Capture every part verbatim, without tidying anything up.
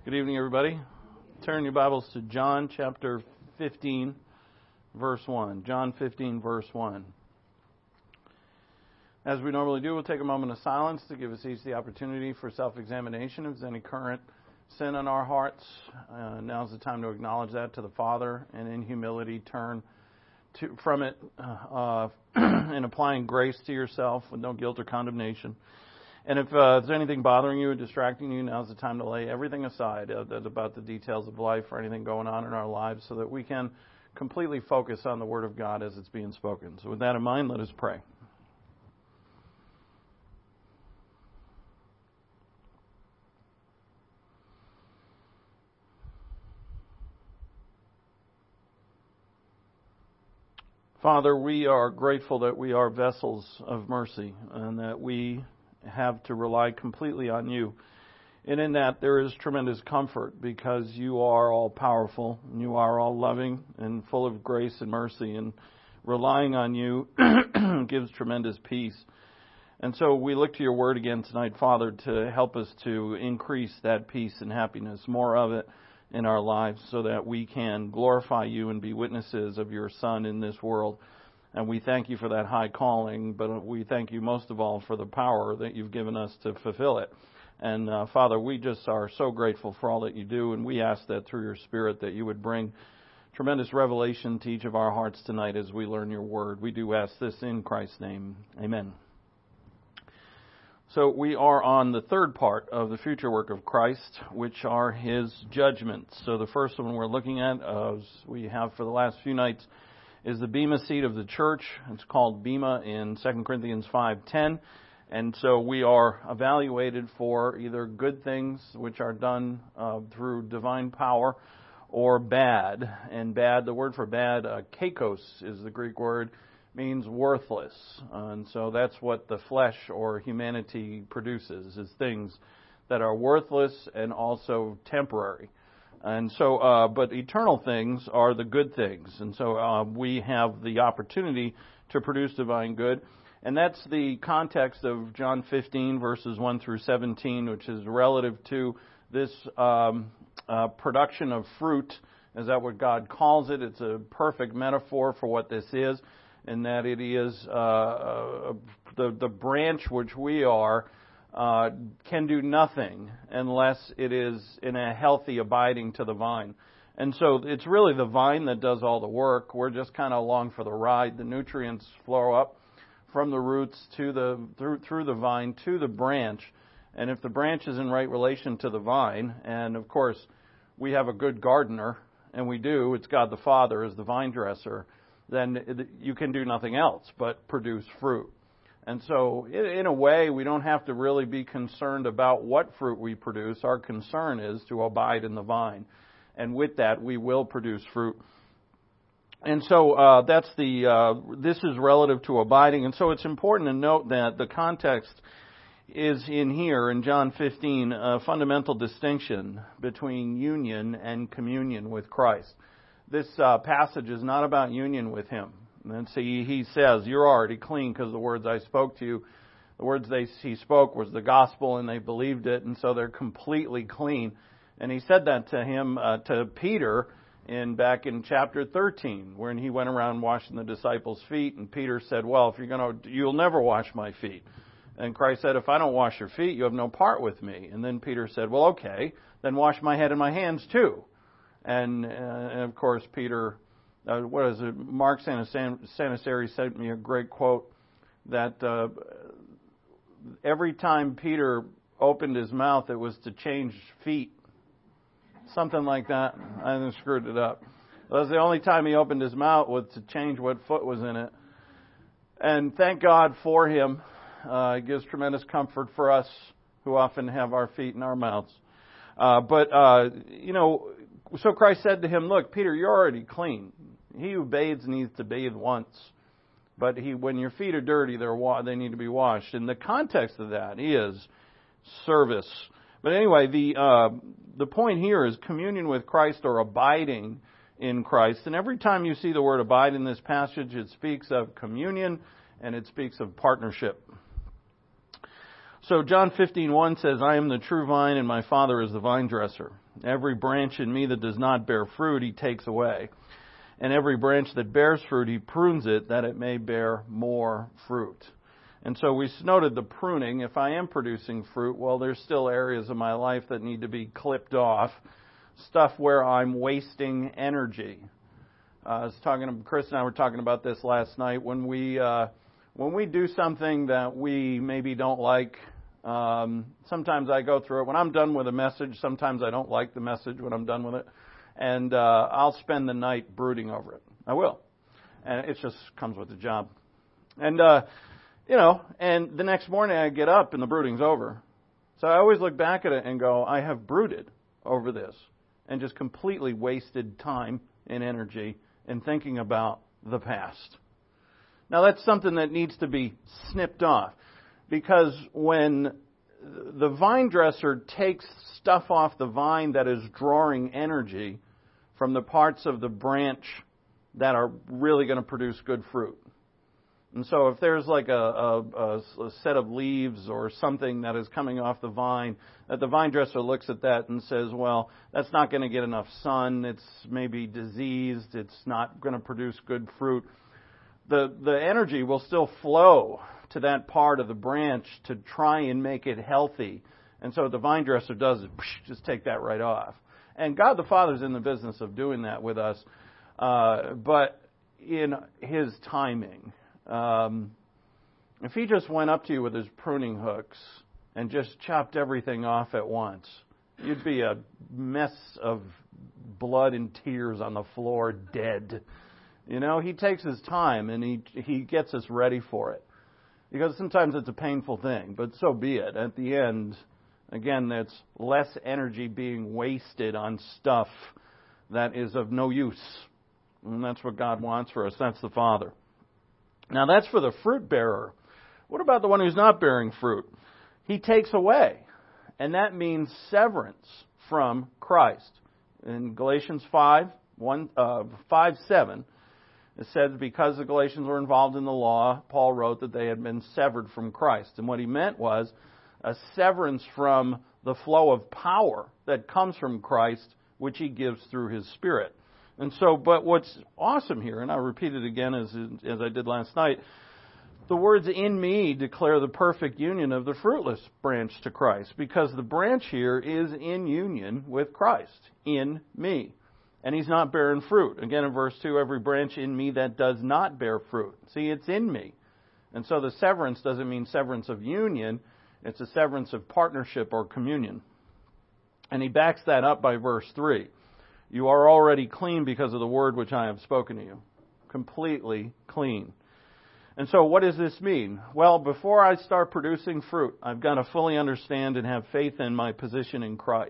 Good evening, everybody. Turn your Bibles to John chapter fifteen, verse one. John fifteen, verse one. As we normally do, we'll take a moment of silence to give us each the opportunity for self-examination. If there's any current sin in our hearts, uh, now's the time to acknowledge that to the Father, and in humility turn to, from it uh, and applying grace to yourself with no guilt or condemnation. And if uh, there's anything bothering you or distracting you, now's the time to lay everything aside uh, about the details of life or anything going on in our lives so that we can completely focus on the Word of God as it's being spoken. So with that in mind, let us pray. Father, we are grateful that we are vessels of mercy and that we have to rely completely on you. And in that there is tremendous comfort because you are all powerful and you are all loving and full of grace and mercy, and relying on you gives tremendous peace. And so we look to your word again tonight, Father, to help us to increase that peace and happiness, more of it in our lives, so that we can glorify you and be witnesses of your Son in this world. And we thank you for that high calling, but we thank you most of all for the power that you've given us to fulfill it. And uh, Father, we just are so grateful for all that you do, and we ask that through your Spirit that you would bring tremendous revelation to each of our hearts tonight as we learn your word. We do ask this in Christ's name. Amen. So we are on the third part of the future work of Christ, which are his judgments. So the first one we're looking at, uh, as we have for the last few nights, is the Bema seat of the church. It's called Bema in Second Corinthians five ten. And so we are evaluated for either good things, which are done uh, through divine power, or bad. And bad, the word for bad, uh, kakos is the Greek word, means worthless. Uh, and so that's what the flesh or humanity produces, is things that are worthless and also temporary. And so, uh, but eternal things are the good things. And so uh, we have the opportunity to produce divine good. And that's the context of John fifteen, verses one through seventeen, which is relative to this um, uh, production of fruit. Is that what God calls it? It's a perfect metaphor for what this is, in that it is uh, the, the branch which we are uh, can do nothing unless it is in a healthy abiding to the vine. And so it's really the vine that does all the work. We're just kind of along for the ride. The nutrients flow up from the roots to the through through the vine to the branch. And if the branch is in right relation to the vine, and of course we have a good gardener, and we do, it's God the Father as the vine dresser, then you can do nothing else but produce fruit. And so, in a way, we don't have to really be concerned about what fruit we produce. Our concern is to abide in the vine. And with that, we will produce fruit. And so, uh, that's the, uh, this is relative to abiding. And so, it's important to note that the context is in here, in John fifteen, a fundamental distinction between union and communion with Christ. This uh, passage is not about union with him. And see, he says, you're already clean because the words I spoke to you, the words they he spoke was the gospel, and they believed it, and so they're completely clean. And he said that to him, uh, to Peter, in back in chapter thirteen, when he went around washing the disciples' feet, and Peter said, well, if you're going to, you'll never wash my feet. And Christ said, if I don't wash your feet, you have no part with me. And then Peter said, well, okay, then wash my head and my hands too. And, uh, and of course, Peter, uh, what is it? Mark Sanasari sent me a great quote that uh, every time Peter opened his mouth, it was to change feet. Something like that. I screwed it up. That was the only time he opened his mouth was to change what foot was in it. And thank God for him. Uh, it gives tremendous comfort for us who often have our feet in our mouths. Uh, but, uh, you know, so Christ said to him, look, Peter, you're already clean. He who bathes needs to bathe once. But he, when your feet are dirty, they're wa- they need to be washed. And the context of that is service. But anyway, the uh, the point here is communion with Christ or abiding in Christ. And every time you see the word abide in this passage, it speaks of communion and it speaks of partnership. So John fifteen one says, I am the true vine and my Father is the vine dresser. Every branch in me that does not bear fruit, He takes away. And every branch that bears fruit, He prunes it, that it may bear more fruit. And so we noted the pruning. If I am producing fruit, well, there's still areas of my life that need to be clipped off. Stuff where I'm wasting energy. Uh, I was talking to Chris and I were talking about this last night. When we uh, when we do something that we maybe don't like, um, sometimes I go through it. When I'm done with a message, sometimes I don't like the message when I'm done with it, and uh, I'll spend the night brooding over it. I will, and it just comes with the job. And uh, you know, and the next morning I get up and the brooding's over. So I always look back at it and go, I have brooded over this and just completely wasted time and energy in thinking about the past. Now that's something that needs to be snipped off, because when the vine dresser takes stuff off the vine that is drawing energy from the parts of the branch that are really going to produce good fruit. And so if there's like a, a, a set of leaves or something that is coming off the vine, that the vine dresser looks at that and says, well, that's not going to get enough sun, it's maybe diseased, it's not going to produce good fruit. The, the energy will still flow to that part of the branch to try and make it healthy. And so what the vine dresser does is just take that right off. And God the Father's in the business of doing that with us, uh, but in His timing. Um, if He just went up to you with His pruning hooks and just chopped everything off at once, you'd be a mess of blood and tears on the floor, dead. You know, He takes His time and He He gets us ready for it. Because sometimes it's a painful thing, but so be it. At the end, again, that's less energy being wasted on stuff that is of no use. And that's what God wants for us. That's the Father. Now that's for the fruit bearer. What about the one who's not bearing fruit? He takes away. And that means severance from Christ. In Galatians five, one, uh, five seven, it says because the Galatians were involved in the law, Paul wrote that they had been severed from Christ. And what he meant was a severance from the flow of power that comes from Christ, which He gives through His Spirit. And so, but what's awesome here, and I'll repeat it again as as I did last night, the words "in me" declare the perfect union of the fruitless branch to Christ, because the branch here is in union with Christ, in me. And he's not bearing fruit. Again, in verse two, every branch in me that does not bear fruit. See, it's in me. And so the severance doesn't mean severance of union, it's a severance of partnership or communion. And he backs that up by verse three. You are already clean because of the word which I have spoken to you. Completely clean. And so what does this mean? Well, before I start producing fruit, I've got to fully understand and have faith in my position in Christ.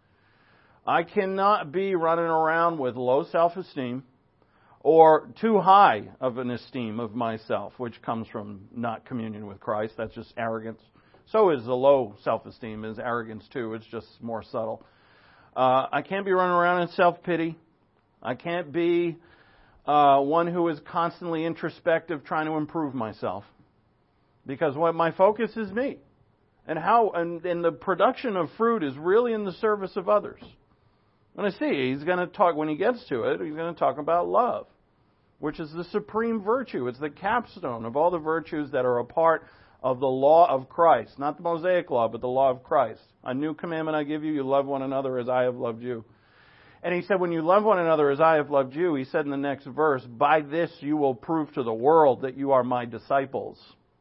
I cannot be running around with low self-esteem or too high of an esteem of myself, which comes from not communion with Christ. That's just arrogance. So is the low self-esteem, is arrogance too. It's just more subtle. Uh, I can't be running around in self-pity. I can't be uh, one who is constantly introspective, trying to improve myself. Because what my focus is me. And how, and, and the production of fruit is really in the service of others. And I see, he's going to talk, when he gets to it, he's going to talk about love, which is the supreme virtue. It's the capstone of all the virtues that are a part of the law of Christ. Not the Mosaic law, but the law of Christ. A new commandment I give you, you love one another as I have loved you. And he said, when you love one another as I have loved you, he said in the next verse, by this you will prove to the world that you are my disciples.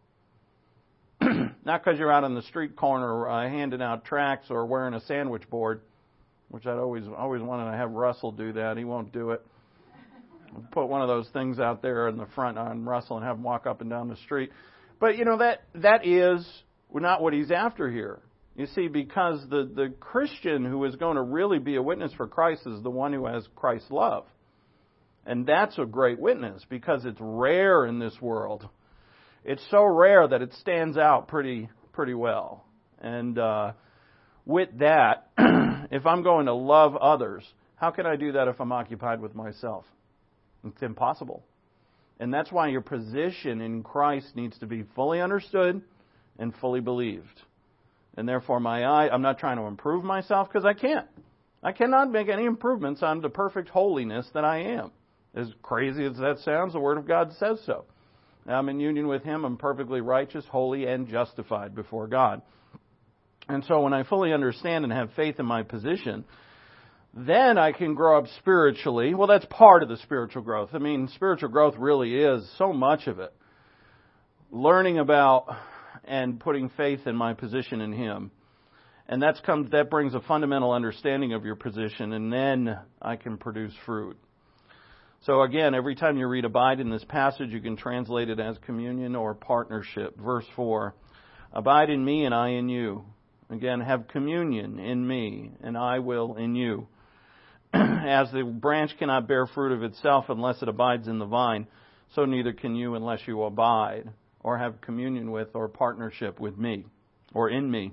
Not because you're out on the street corner uh, handing out tracts or wearing a sandwich board, which I'd always always wanted to have Russell do that. He won't do it. Put one of those things out there in the front on Russell and have him walk up and down the street. But, you know, that that is not what he's after here. You see, because the, the Christian who is going to really be a witness for Christ is the one who has Christ's love. And that's a great witness because it's rare in this world. It's so rare that it stands out pretty pretty well. And uh, with that, if I'm going to love others, how can I do that if I'm occupied with myself? It's impossible. And that's why your position in Christ needs to be fully understood and fully believed. And therefore, my eye, I'm not trying to improve myself because I can't. I cannot make any improvements on the perfect holiness that I am. As crazy as that sounds, the Word of God says so. I'm in union with Him. I'm perfectly righteous, holy, and justified before God. And so when I fully understand and have faith in my position, then I can grow up spiritually. Well, that's part of the spiritual growth. I mean, spiritual growth really is so much of it. Learning about and putting faith in my position in Him. And that's comes, that brings a fundamental understanding of your position, and then I can produce fruit. So again, every time you read abide in this passage, you can translate it as communion or partnership. Verse four, abide in me and I in you. Again, have communion in me and I will in you. As the branch cannot bear fruit of itself unless it abides in the vine, so neither can you unless you abide or have communion with or partnership with me or in me.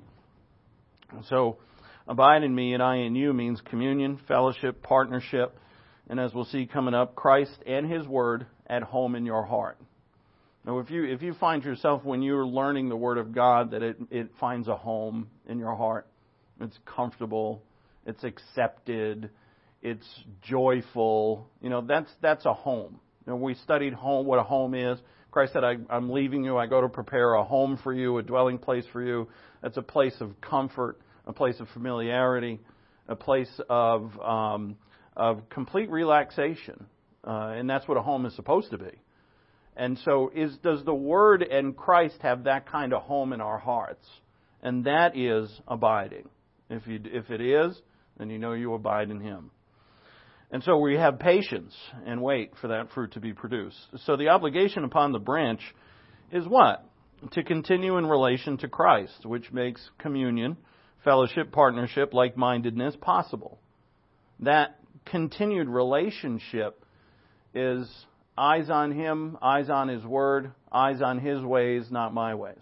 So, abide in me and I in you means communion, fellowship, partnership, and as we'll see coming up, Christ and His Word at home in your heart. Now, if you if you find yourself when you're learning the Word of God that it, it finds a home in your heart, it's comfortable, it's accepted, it's joyful, you know, that's that's a home. You know, we studied home, what a home is. Christ said, I, I'm leaving you. I go to prepare a home for you, a dwelling place for you. That's a place of comfort, a place of familiarity, a place of um, of complete relaxation. Uh, and that's what a home is supposed to be. And so is does the Word and Christ have that kind of home in our hearts? And that is abiding. If you if it is, then you know you abide in Him. And so we have patience and wait for that fruit to be produced. So the obligation upon the branch is what? To continue in relation to Christ, which makes communion, fellowship, partnership, like-mindedness possible. That continued relationship is eyes on Him, eyes on His Word, eyes on His ways, not my ways.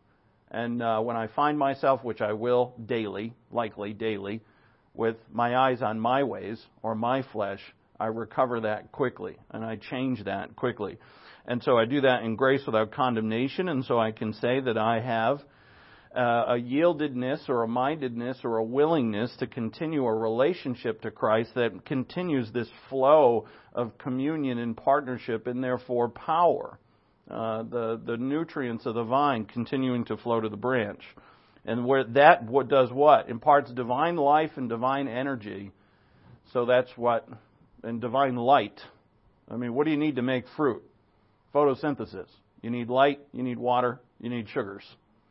And uh, when I find myself, which I will daily, likely daily, with my eyes on my ways or my flesh, I recover that quickly and I change that quickly. And so I do that in grace without condemnation, and so I can say that I have uh, a yieldedness or a mindedness or a willingness to continue a relationship to Christ that continues this flow of communion and partnership and therefore power. Uh, the, the nutrients of the vine continuing to flow to the branch. And where that what does what? Imparts divine life and divine energy. So that's what, and divine light. I mean, what do you need to make fruit? Photosynthesis. You need light, you need water, you need sugars.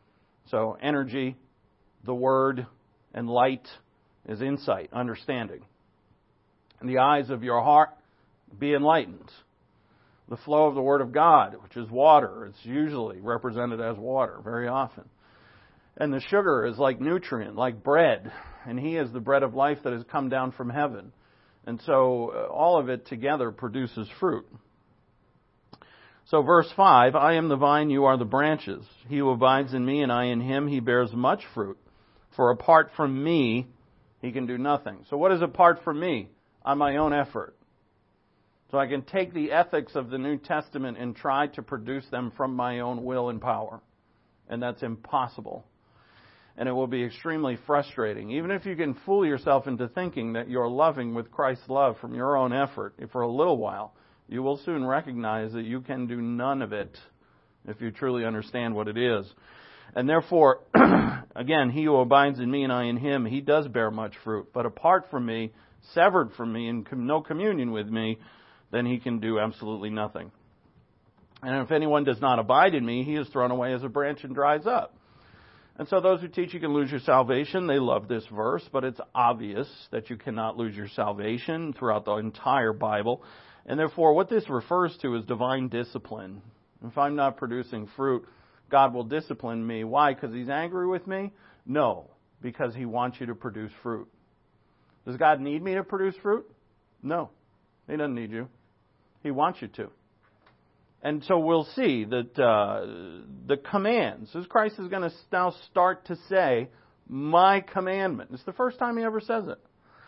So energy, the Word, and light is insight, understanding. And the eyes of your heart be enlightened. The flow of the Word of God, which is water, it's usually represented as water very often. And the sugar is like nutrient, like bread. And He is the bread of life that has come down from heaven. And so uh, all of it together produces fruit. So verse five, I am the vine, you are the branches. He who abides in me and I in him, he bears much fruit. For apart from me, he can do nothing. So what is apart from me? On my own effort. So I can take the ethics of the New Testament and try to produce them from my own will and power. And that's impossible. And it will be extremely frustrating. Even if you can fool yourself into thinking that you're loving with Christ's love from your own effort for a little while, you will soon recognize that you can do none of it if you truly understand what it is. And therefore, again, he who abides in me and I in him, he does bear much fruit. But apart from me, severed from me, and no communion with me, then he can do absolutely nothing. And if anyone does not abide in me, he is thrown away as a branch and dries up. And so those who teach you can lose your salvation, they love this verse, but it's obvious that you cannot lose your salvation throughout the entire Bible. And therefore, what this refers to is divine discipline. If I'm not producing fruit, God will discipline me. Why? Because He's angry with me? No, because He wants you to produce fruit. Does God need me to produce fruit? No, He doesn't need you. He wants you to. And so we'll see that uh, the commands, as Christ is going to now start to say, my commandment. It's the first time He ever says it.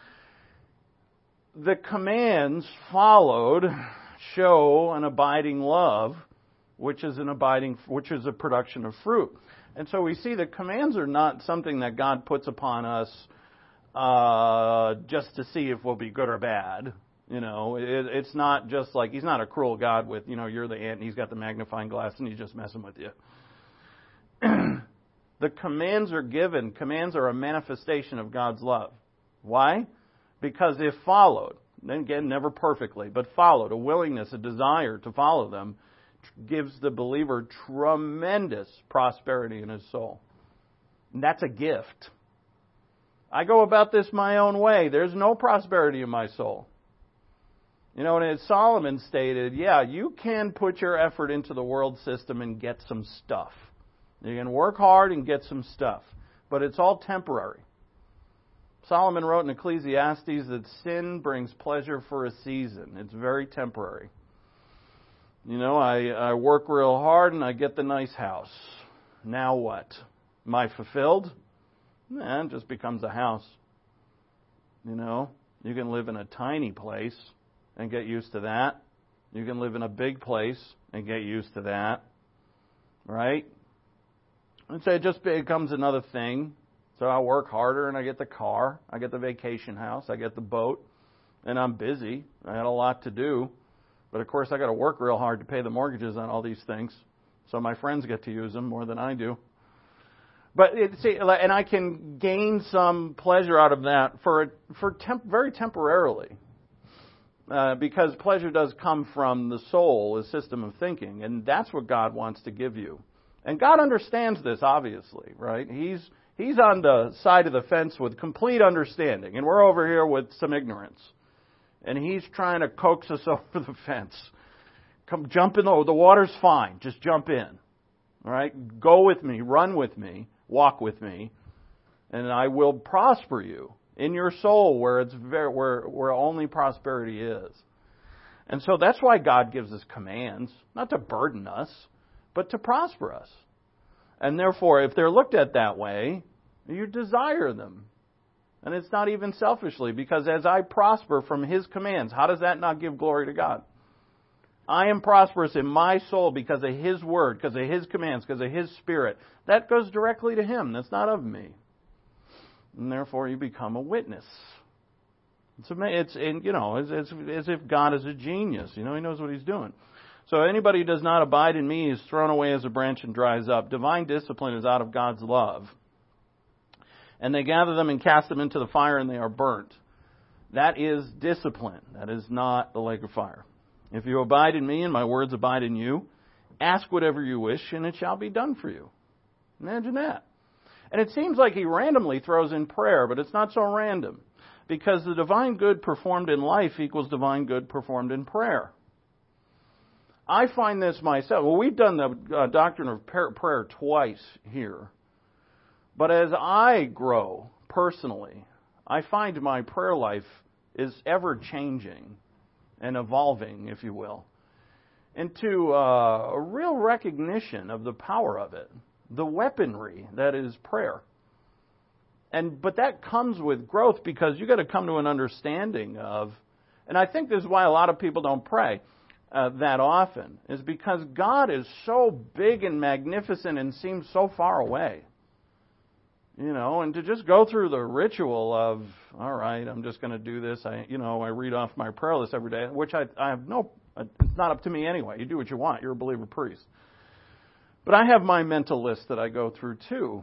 The commands followed show an abiding love, which is an abiding, which is a production of fruit. And so we see that commands are not something that God puts upon us uh, just to see if we'll be good or bad. You know, it, it's not just like, He's not a cruel God with, you know, you're the ant and He's got the magnifying glass and He's just messing with you. The commands are given. Commands are a manifestation of God's love. Why? Because if followed, then again, never perfectly, but followed, a willingness, a desire to follow them, gives the believer tremendous prosperity in his soul. And that's a gift. I go about this my own way. There's no prosperity in my soul. You know, and as Solomon stated, yeah, you can put your effort into the world system and get some stuff. You can work hard and get some stuff, but it's all temporary. Solomon wrote in Ecclesiastes that sin brings pleasure for a season. It's very temporary. You know, I, I work real hard and I get the nice house. Now what? Am I fulfilled? Eh, it just becomes a house. You know, you can live in a tiny place and get used to that. You can live in a big place and get used to that. Right? And so it just becomes another thing. So I work harder and I get the car, I get the vacation house, I get the boat, and I'm busy. I got a lot to do. But of course I got to work real hard to pay the mortgages on all these things. So my friends get to use them more than I do. But it, see, and I can gain some pleasure out of that for for temp, very temporarily. Uh, because pleasure does come from the soul, a system of thinking, and that's what God wants to give you. And God understands this, obviously, right? He's He's on the side of the fence with complete understanding, and we're over here with some ignorance. And He's trying to coax us over the fence. Come, jump in. The, the water's fine. Just jump in. All right? Go with me. Run with me. Walk with me. And I will prosper you in your soul where it's very, where, where only prosperity is. And so that's why God gives us commands, not to burden us, but to prosper us. And therefore, if they're looked at that way, you desire them. And it's not even selfishly, because as I prosper from His commands, how does that not give glory to God? I am prosperous in my soul because of His Word, because of His commands, because of His Spirit. That goes directly to Him. That's not of me. And therefore, you become a witness. It's, it's and, you know, it's, it's as if God is a genius. You know, He knows what He's doing. So anybody who does not abide in me is thrown away as a branch and dries up. Divine discipline is out of God's love. And they gather them and cast them into the fire, and they are burnt. That is discipline. That is not the lake of fire. If you abide in me and my words abide in you, ask whatever you wish, and it shall be done for you. Imagine that. And it seems like he randomly throws in prayer, but it's not so random. Because the divine good performed in life equals divine good performed in prayer. I find this myself. Well, we've done the uh, doctrine of prayer twice here. But as I grow personally, I find my prayer life is ever changing and evolving, if you will, into uh, a real recognition of the power of it, the weaponry that is prayer. And but that comes with growth, because you got to come to an understanding of, and I think this is why a lot of people don't pray uh, that often, is because God is so big and magnificent and seems so far away. You know, and to just go through the ritual of, all right, I'm just going to do this. I, you know, I read off my prayer list every day, which I, I have no, it's not up to me anyway. You do what you want. You're a believer priest. But I have my mental list that I go through too.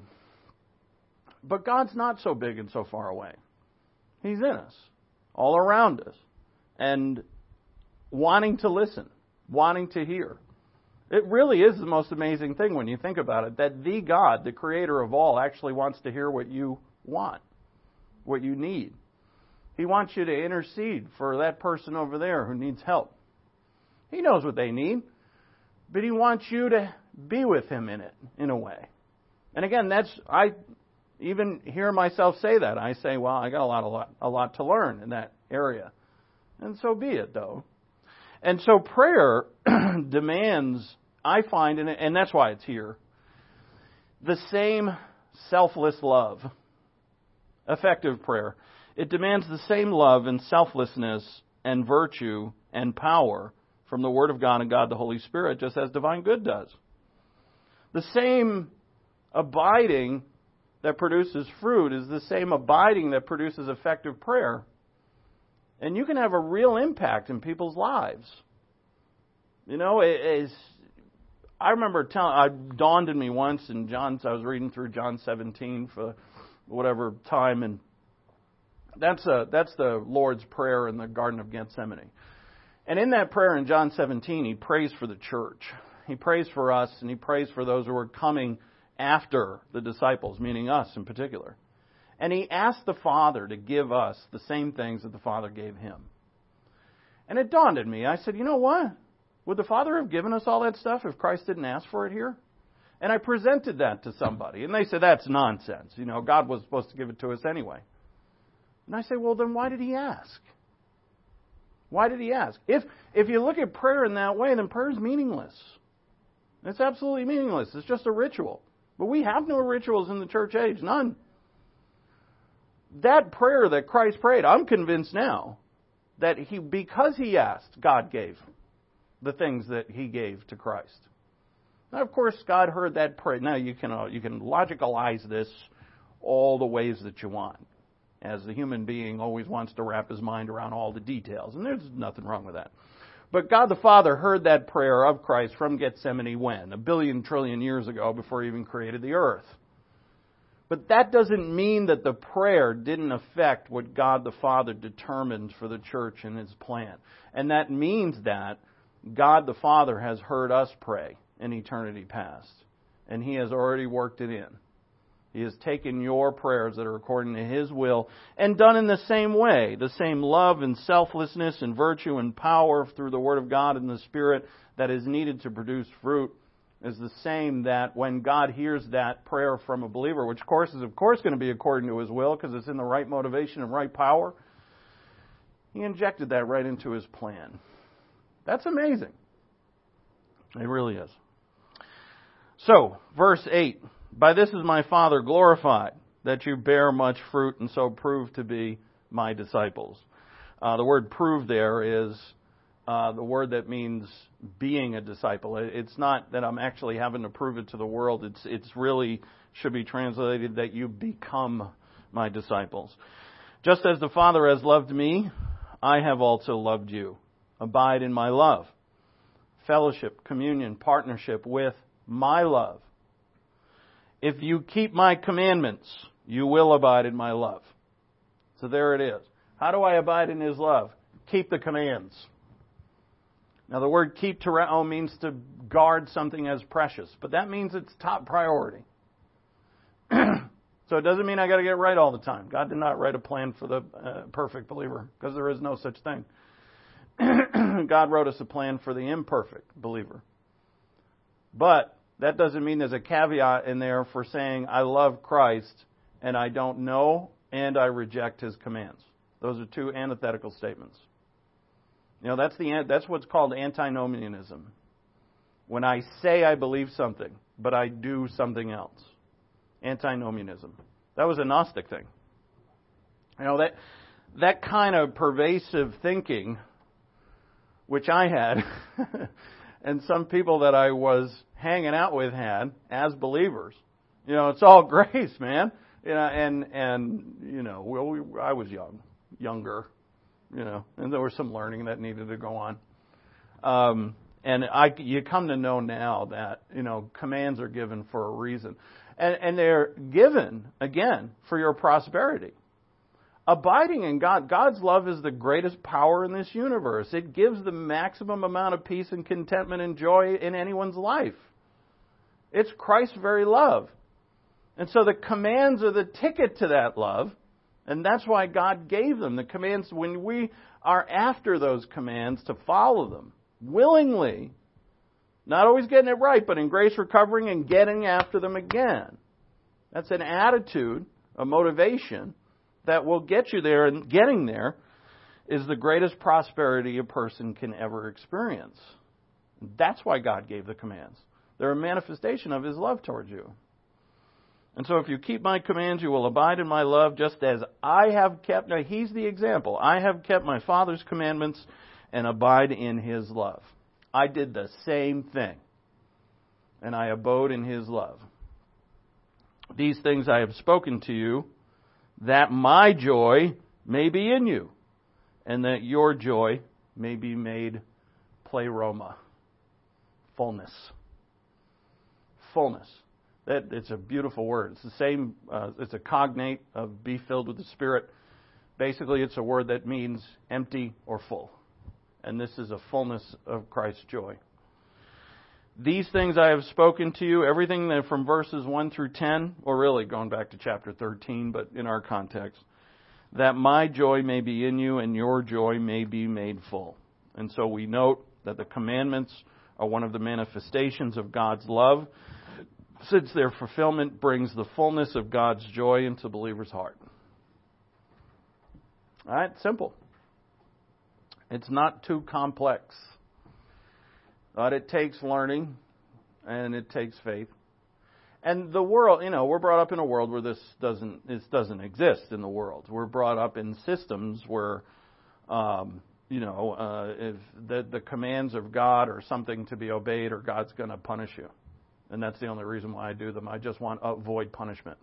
But God's not so big and so far away. He's in us, all around us, and wanting to listen, wanting to hear. It really is the most amazing thing when you think about it, that the God, the creator of all, actually wants to hear what you want, what you need. He wants you to intercede for that person over there who needs help. He knows what they need, but He wants you to be with Him in it, in a way. And again, that's, I even hear myself say that. I say, well, I got a lot, a lot, a lot to learn in that area. And so be it, though. And so prayer demands, I find, and, and that's why it's here, the same selfless love. Effective prayer. It demands the same love and selflessness and virtue and power from the Word of God and God the Holy Spirit, just as divine good does. The same abiding that produces fruit is the same abiding that produces effective prayer. And you can have a real impact in people's lives. You know, it is. I remember telling, it dawned on me once in John's, I was reading through John seventeen for whatever time, and that's a, that's the Lord's Prayer in the Garden of Gethsemane. And in that prayer in John seventeen, He prays for the church. He prays for us, and He prays for those who are coming after the disciples, meaning us in particular. And He asked the Father to give us the same things that the Father gave Him. And it dawned on me. I said, you know what? Would the Father have given us all that stuff if Christ didn't ask for it here? And I presented that to somebody, and they said, that's nonsense. You know, God was supposed to give it to us anyway. And I say, well, then why did He ask? Why did He ask? If if you look at prayer in that way, then prayer is meaningless. It's absolutely meaningless. It's just a ritual. But we have no rituals in the church age. None. That prayer that Christ prayed, I'm convinced now that He, because He asked, God gave the things that He gave to Christ. Now, of course, God heard that prayer. Now, you can uh, you can logicalize this all the ways that you want, as the human being always wants to wrap his mind around all the details, and there's nothing wrong with that. But God the Father heard that prayer of Christ from Gethsemane when? A billion trillion years ago, before He even created the earth. But that doesn't mean that the prayer didn't affect what God the Father determined for the church in His plan. And that means that God the Father has heard us pray in eternity past. And He has already worked it in. He has taken your prayers that are according to His will and done in the same way, the same love and selflessness and virtue and power through the Word of God and the Spirit that is needed to produce fruit is the same that when God hears that prayer from a believer, which of course is of course going to be according to His will because it's in the right motivation and right power, He injected that right into His plan. That's amazing. It really is. So, verse eight. By this is my Father glorified, that you bear much fruit and so prove to be my disciples. Uh, the word prove there is uh, the word that means being a disciple. It's not that I'm actually having to prove it to the world. It's it's really should be translated that you become my disciples. Just as the Father has loved me, I have also loved you. Abide in my love. Fellowship, communion, partnership with my love. If you keep my commandments, you will abide in my love. So there it is. How do I abide in His love? Keep the commands. Now the word keep tereo means to guard something as precious, but that means it's top priority. So it doesn't mean I got to get right all the time. God did not write a plan for the uh, perfect believer, because there is no such thing. God wrote us a plan for the imperfect believer. But that doesn't mean there's a caveat in there for saying I love Christ and I don't know and I reject His commands. Those are two antithetical statements. You know, that's the that's what's called antinomianism. When I say I believe something, but I do something else. Antinomianism. That was a Gnostic thing. You know, that that kind of pervasive thinking, which I had, and some people that I was hanging out with had as believers. You know, it's all grace, man. You know, and and you know, well, we, I was young, younger, you know, and there was some learning that needed to go on. Um, and I, you come to know now that you know commands are given for a reason, and and they're given again for your prosperity. Abiding in God, God's love is the greatest power in this universe. It gives the maximum amount of peace and contentment and joy in anyone's life. It's Christ's very love. And so the commands are the ticket to that love, and that's why God gave them. The commands, when we are after those commands to follow them willingly, not always getting it right, but in grace recovering and getting after them again. That's an attitude, a motivation that will get you there, and getting there is the greatest prosperity a person can ever experience. That's why God gave the commands. They're a manifestation of His love towards you. And so if you keep my commands, you will abide in my love, just as I have kept. Now, He's the example. I have kept my Father's commandments and abide in His love. I did the same thing, and I abode in His love. These things I have spoken to you, that my joy may be in you, and that your joy may be made pleroma, fullness. Fullness. That it's a beautiful word. It's the same. Uh, it's a cognate of be filled with the Spirit. Basically, it's a word that means empty or full, and this is a fullness of Christ's joy. These things I have spoken to you, everything that from verses one through ten, or really going back to chapter thirteen, but in our context, that my joy may be in you and your joy may be made full. And so we note that the commandments are one of the manifestations of God's love, since their fulfillment brings the fullness of God's joy into the believer's heart. All right, simple. It's not too complex. But it takes learning, and it takes faith. And the world, you know, we're brought up in a world where this doesn't this doesn't exist in the world. We're brought up in systems where, um, you know, uh, if the, the commands of God are something to be obeyed, or God's going to punish you. And that's the only reason why I do them. I just want to avoid punishment.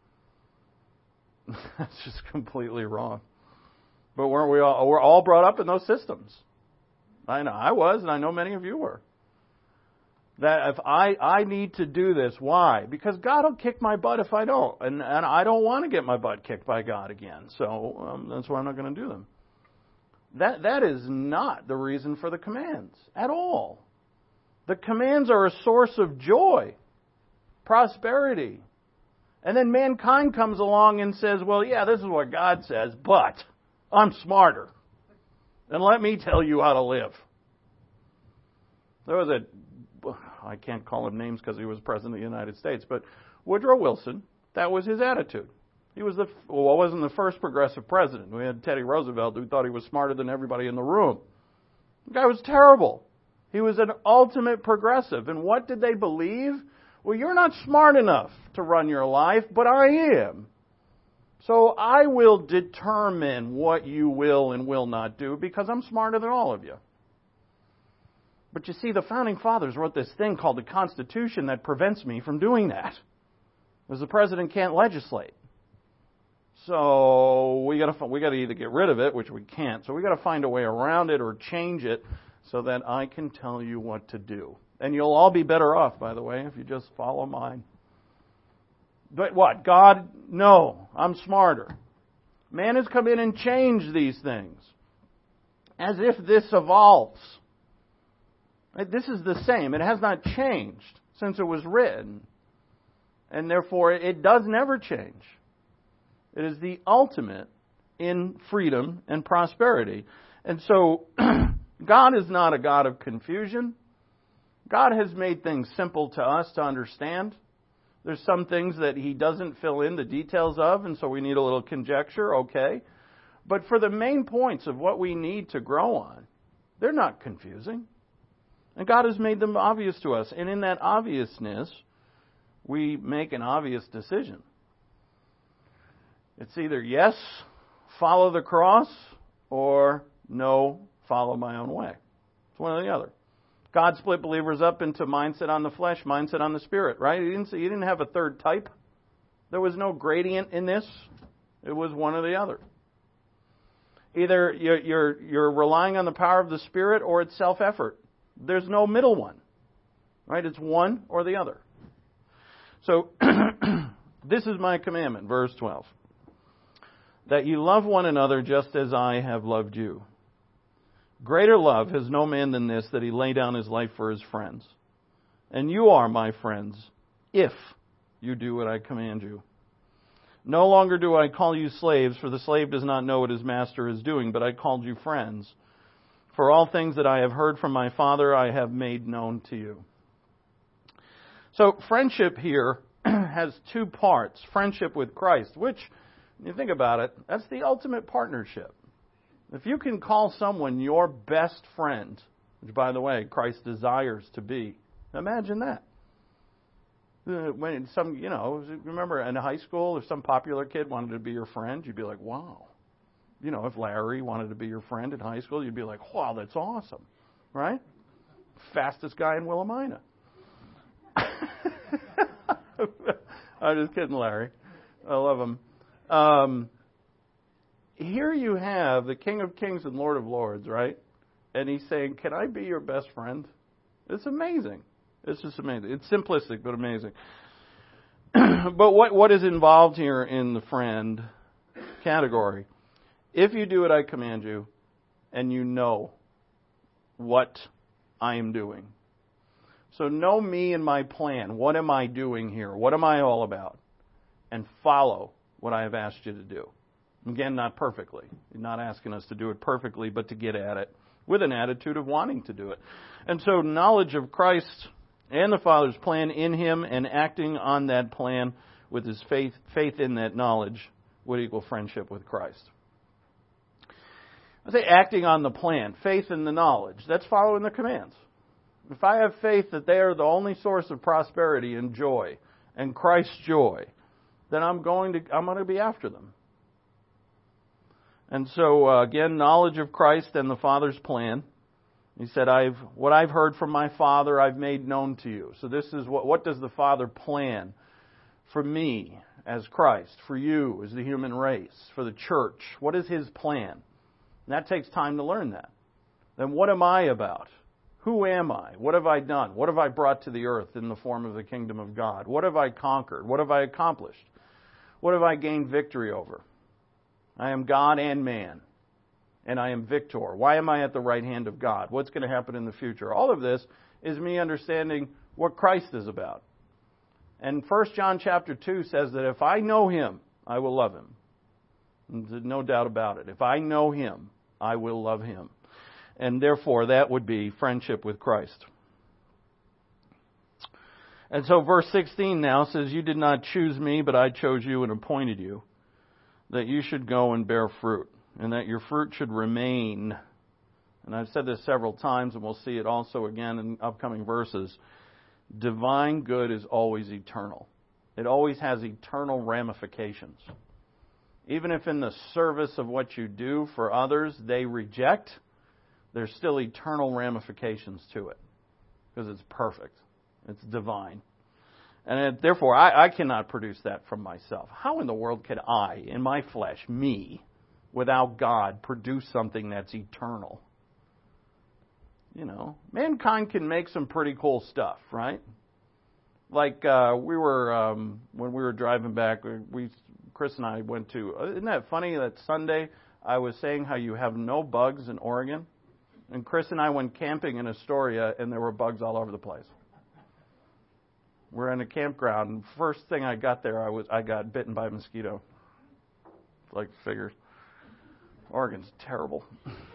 That's just completely wrong. But weren't we all, we're all brought up in those systems. I know I was, and I know many of you were. That if I, I need to do this, why? Because God will kick my butt if I don't. And, and I don't want to get my butt kicked by God again. So um, that's why I'm not going to do them. That That is not the reason for the commands at all. The commands are a source of joy, prosperity. And then mankind comes along and says, well, yeah, this is what God says, but I'm smarter. And let me tell you how to live. There was a, I can't call him names because he was president of the United States, but Woodrow Wilson, that was his attitude. He was the, well, wasn't the first progressive president. We had Teddy Roosevelt, who thought he was smarter than everybody in the room. The guy was terrible. He was an ultimate progressive. And what did they believe? Well, you're not smart enough to run your life, but I am. So I will determine what you will and will not do because I'm smarter than all of you. But you see, the Founding Fathers wrote this thing called the Constitution that prevents me from doing that. Because the president can't legislate. So we got to we got to either get rid of it, which we can't. So we got to find a way around it or change it so that I can tell you what to do. And you'll all be better off, by the way, if you just follow mine. But what? God? No, I'm smarter. Man has come in and changed these things. As if this evolves. This is the same. It has not changed since it was written. And therefore, it does never change. It is the ultimate in freedom and prosperity. And so, God is not a God of confusion. God has made things simple to us to understand. There's some things that He doesn't fill in the details of, and so we need a little conjecture, okay. But for the main points of what we need to grow on, they're not confusing. And God has made them obvious to us. And in that obviousness, we make an obvious decision. It's either yes, follow the cross, or no, follow my own way. It's one or the other. God split believers up into mindset on the flesh, mindset on the spirit, right? He didn't say, He didn't have a third type. There was no gradient in this. It was one or the other. Either you're, you're, you're relying on the power of the Spirit or it's self-effort. There's no middle one, right? It's one or the other. So, this is my commandment, verse twelve. That you love one another just as I have loved you. Greater love has no man than this, that he lay down his life for his friends. And you are my friends, if you do what I command you. No longer do I call you slaves, for the slave does not know what his master is doing, but I called you friends. For all things that I have heard from my Father, I have made known to you. So friendship here has two parts. Friendship with Christ, which, when you think about it, that's the ultimate partnership. If you can call someone your best friend, which, by the way, Christ desires to be, imagine that. When some, you know, remember in high school, if some popular kid wanted to be your friend, you'd be like, wow. You know, if Larry wanted to be your friend in high school, you'd be like, wow, that's awesome. Right? Fastest guy in Willamina. I'm just kidding, Larry. I love him. Um, here you have the King of Kings and Lord of Lords, right? And he's saying, can I be your best friend? It's amazing. It's just amazing. It's simplistic, but amazing. But what what is involved here in the friend category? If you do what I command you, and you know what I am doing. So know me and my plan. What am I doing here? What am I all about? And follow what I have asked you to do. Again, not perfectly. He's not asking us to do it perfectly, but to get at it with an attitude of wanting to do it. And so knowledge of Christ and the Father's plan in Him and acting on that plan with his faith, faith in that knowledge would equal friendship with Christ. I say acting on the plan, faith in the knowledge. That's following the commands. If I have faith that they are the only source of prosperity and joy and Christ's joy, then I'm going to I'm going to be after them. And so uh, again, knowledge of Christ and the Father's plan. He said, "I've what I've heard from my Father, I've made known to you." So this is what what does the Father plan for me as Christ, for you as the human race, for the church? What is His plan? And that takes time to learn that. Then what am I about? Who am I? What have I done? What have I brought to the earth in the form of the kingdom of God? What have I conquered? What have I accomplished? What have I gained victory over? I am God and man, and I am victor. Why am I at the right hand of God? What's going to happen in the future? All of this is me understanding what Christ is about. And First John chapter two says that if I know Him, I will love Him. There's no doubt about it. If I know Him, I will love Him. And therefore, that would be friendship with Christ. And so verse sixteen now says, "You did not choose me, but I chose you and appointed you, that you should go and bear fruit, and that your fruit should remain." And I've said this several times, and we'll see it also again in upcoming verses. Divine good is always eternal. It always has eternal ramifications. Even if in the service of what you do for others they reject, there's still eternal ramifications to it. Because it's perfect. It's divine. And it, therefore, I, I cannot produce that from myself. How in the world could I, in my flesh, me, without God, produce something that's eternal? You know, mankind can make some pretty cool stuff, right? Like uh, we were, um, when we were driving back, we Chris and I went to, isn't that funny that Sunday I was saying how you have no bugs in Oregon? And Chris and I went camping in Astoria, and there were bugs all over the place. We're in a campground, and first thing I got there, I was I got bitten by a mosquito. Like figures. Oregon's terrible.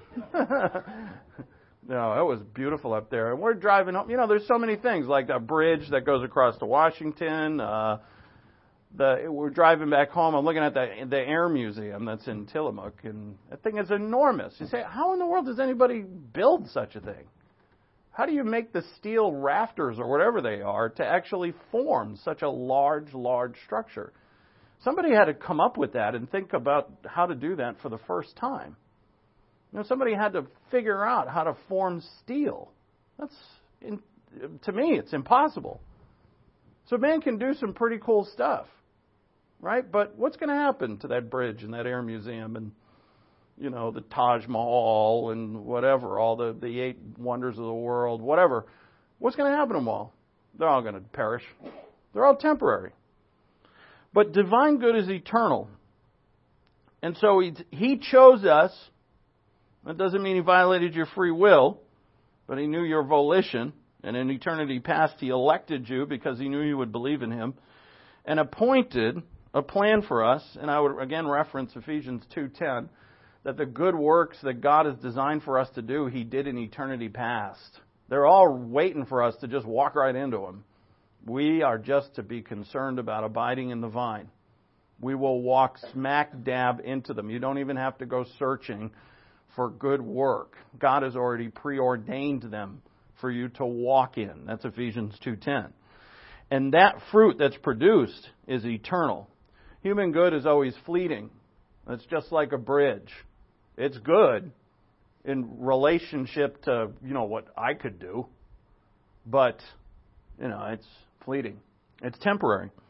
No, it was beautiful up there. And we're driving home. You know, there's so many things, like a bridge that goes across to Washington. Uh, the we're driving back home. I'm looking at the the Air Museum that's in Tillamook, and that thing is enormous. You say, how in the world does anybody build such a thing? How do you make the steel rafters or whatever they are to actually form such a large, large structure? Somebody had to come up with that and think about how to do that for the first time. You know, somebody had to figure out how to form steel. That's, in, to me, it's impossible. So man can do some pretty cool stuff, right? But what's going to happen to that bridge and that Air Museum and, you know, the Taj Mahal and whatever, all the, the eight wonders of the world, whatever? What's going to happen to them all? They're all going to perish. They're all temporary. But divine good is eternal. And so he, he chose us. That doesn't mean He violated your free will, but He knew your volition. And in eternity past, He elected you because He knew you would believe in Him, and appointed a plan for us. And I would again reference Ephesians two ten, that the good works that God has designed for us to do, He did in eternity past. They're all waiting for us to just walk right into them. We are just to be concerned about abiding in the vine. We will walk smack dab into them. You don't even have to go searching for good work. God has already preordained them for you to walk in. That's Ephesians two ten. And that fruit that's produced is eternal. Human good is always fleeting. It's just like a bridge. It's good in relationship to, you know, what I could do. But, you know, it's fleeting. It's temporary.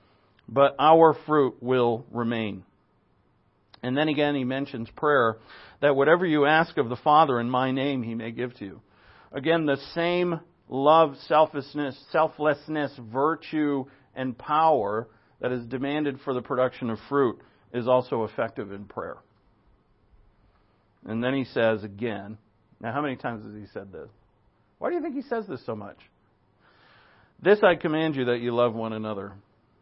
but our fruit will remain. And then again, he mentions prayer, that whatever you ask of the Father in my name, he may give to you. Again, the same love, selflessness, selflessness, virtue, and power that is demanded for the production of fruit is also effective in prayer. And then he says again, now how many times has he said this? Why do you think he says this so much? This I command you, that you love one another.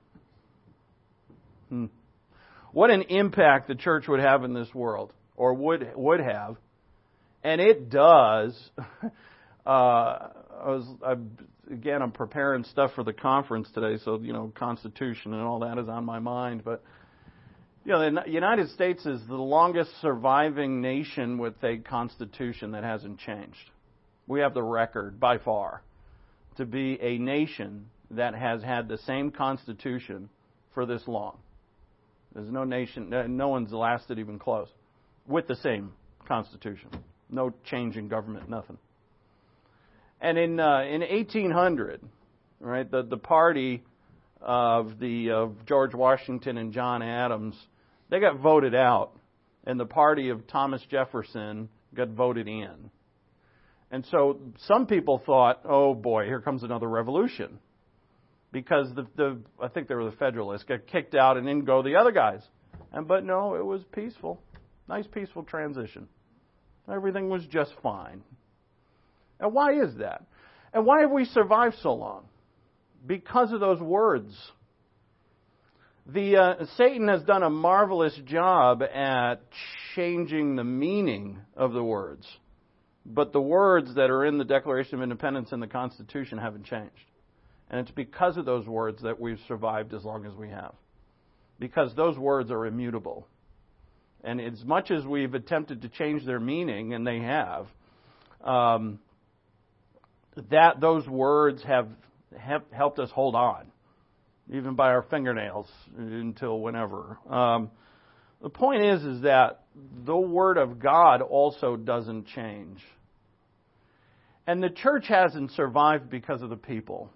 Hmm. What an impact the church would have in this world, or would would have, and it does. uh, I was I, again, I'm preparing stuff for the conference today, so you know, Constitution and all that is on my mind. But you know, the United States is the longest surviving nation with a constitution that hasn't changed. We have the record by far to be a nation that has had the same constitution for this long. There's no nation, no one's lasted even close with the same constitution. No change in government, nothing. And in uh, in eighteen hundred, right, the the party of the of George Washington and John Adams, they got voted out, and the party of Thomas Jefferson got voted in. And so some people thought, oh boy, here comes another revolution. Because the, the I think they were the Federalists, got kicked out and in go the other guys. And but no, it was peaceful. Nice peaceful transition. Everything was just fine. And why is that? And why have we survived so long? Because of those words. The uh, Satan has done a marvelous job at changing the meaning of the words. But the words that are in the Declaration of Independence and the Constitution haven't changed. And it's because of those words that we've survived as long as we have. Because those words are immutable. And as much as we've attempted to change their meaning, and they have, um, that those words have, have helped us hold on, even by our fingernails until whenever. Um, the point is, is that the Word of God also doesn't change. And the church hasn't survived because of the people.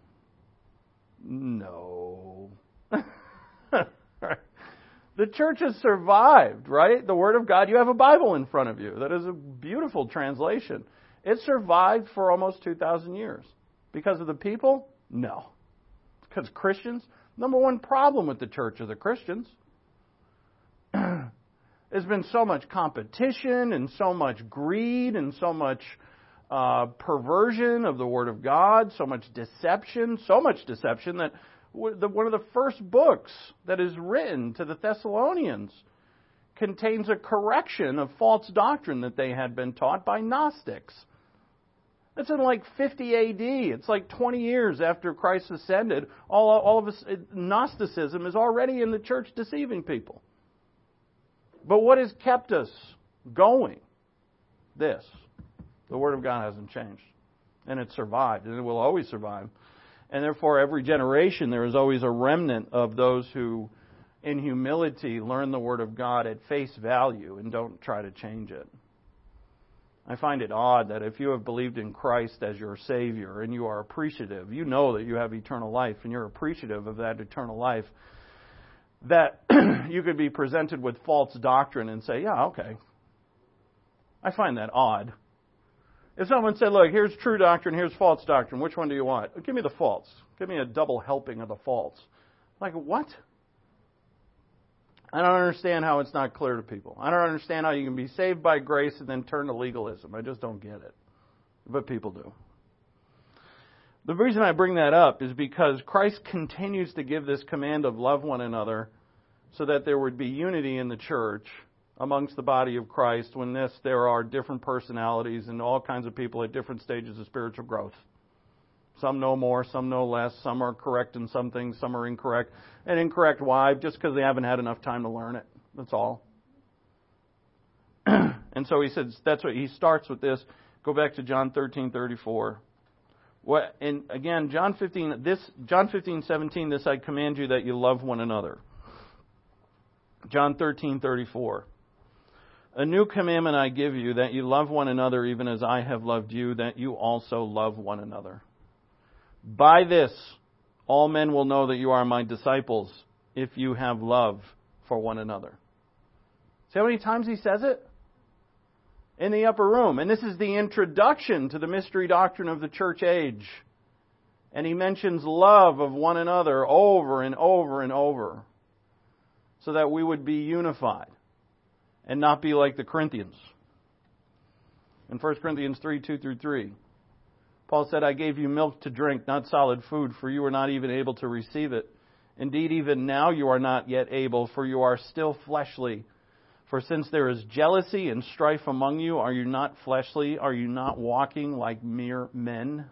No. The church has survived, right? The Word of God. You have a Bible in front of you. That is a beautiful translation. It survived for almost two thousand years. Because of the people? No. Because Christians? Number one problem with the church are the Christians. There's been so much competition and so much greed and so much uh, perversion of the Word of God, so much deception, so much deception that one of the first books that is written to the Thessalonians contains a correction of false doctrine that they had been taught by Gnostics. It's in like fifty A D. It's like twenty years after Christ ascended. All, all of us, Gnosticism is already in the church deceiving people. But what has kept us going? This. The Word of God hasn't changed. And it survived. And it will always survive. And therefore, every generation, there is always a remnant of those who, in humility, learn the Word of God at face value and don't try to change it. I find it odd that if you have believed in Christ as your Savior and you are appreciative, you know that you have eternal life and you're appreciative of that eternal life, that you could be presented with false doctrine and say, yeah, okay. I find that odd. If someone said, look, here's true doctrine, here's false doctrine, which one do you want? Give me the false. Give me a double helping of the false. Like, what? I don't understand how it's not clear to people. I don't understand how you can be saved by grace and then turn to legalism. I just don't get it. But people do. The reason I bring that up is because Christ continues to give this command of love one another so that there would be unity in the church amongst the body of Christ when this there are different personalities and all kinds of people at different stages of spiritual growth. Some know more, some know less, some are correct in some things, some are incorrect. And incorrect why? Just because they haven't had enough time to learn it. That's all. And so he says, that's what he starts with this. Go back to John thirteen thirty-four. What and again, John fifteen this John fifteen seventeen, this I command you that you love one another. John thirteen thirty-four. A new commandment I give you, that you love one another even as I have loved you, that you also love one another. By this, all men will know that you are my disciples, if you have love for one another. See how many times he says it? In the upper room. And this is the introduction to the mystery doctrine of the church age. And he mentions love of one another over and over and over, so that we would be unified and not be like the Corinthians. In First Corinthians three, two through three, Paul said, I gave you milk to drink, not solid food, for you were not even able to receive it. Indeed, even now you are not yet able, for you are still fleshly. For since there is jealousy and strife among you, are you not fleshly? Are you not walking like mere men?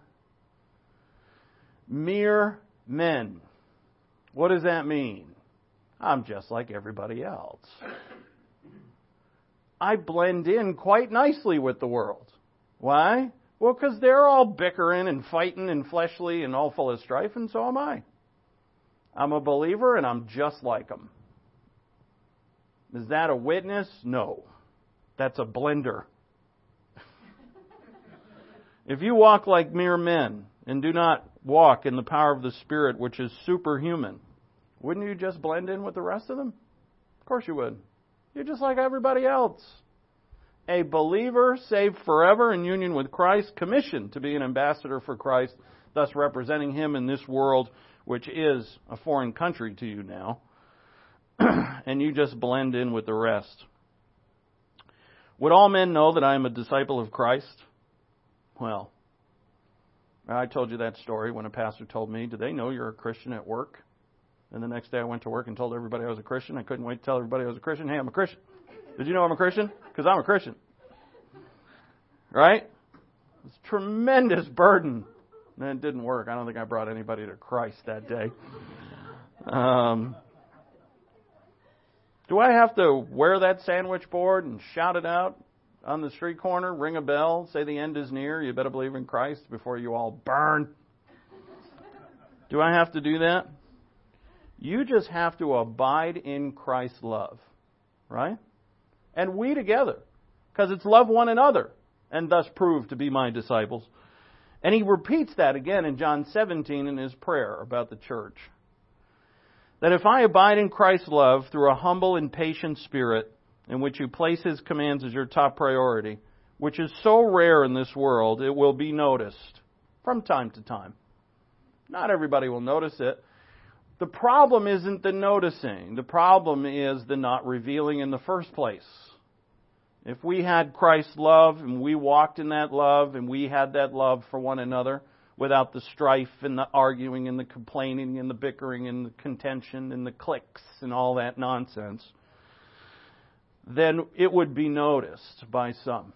Mere men. What does that mean? I'm just like everybody else. I blend in quite nicely with the world. Why? Well, because they're all bickering and fighting and fleshly and all full of strife, and so am I. I'm a believer, and I'm just like them. Is that a witness? No. That's a blender. If you walk like mere men and do not walk in the power of the Spirit, which is superhuman, wouldn't you just blend in with the rest of them? Of course you would. You're just like everybody else. A believer saved forever in union with Christ, commissioned to be an ambassador for Christ, thus representing Him in this world, which is a foreign country to you now. And you just blend in with the rest. Would all men know that I am a disciple of Christ? Well, I told you that story when a pastor told me, do they know you're a Christian at work? And the next day I went to work and told everybody I was a Christian. I couldn't wait to tell everybody I was a Christian. Hey, I'm a Christian. Did you know I'm a Christian? Because I'm a Christian. Right? It's a tremendous burden. And it didn't work. I don't think I brought anybody to Christ that day. Um, do I have to wear that sandwich board and shout it out on the street corner, ring a bell, say the end is near, you better believe in Christ before you all burn? Do I have to do that? You just have to abide in Christ's love, right? And we together, because it's love one another, and thus prove to be my disciples. And he repeats that again in John seventeen in his prayer about the church. That if I abide in Christ's love through a humble and patient spirit, in which you place His commands as your top priority, which is so rare in this world, it will be noticed from time to time. Not everybody will notice it. The problem isn't the noticing. The problem is the not revealing in the first place. If we had Christ's love and we walked in that love and we had that love for one another without the strife and the arguing and the complaining and the bickering and the contention and the cliques and all that nonsense, then it would be noticed by some.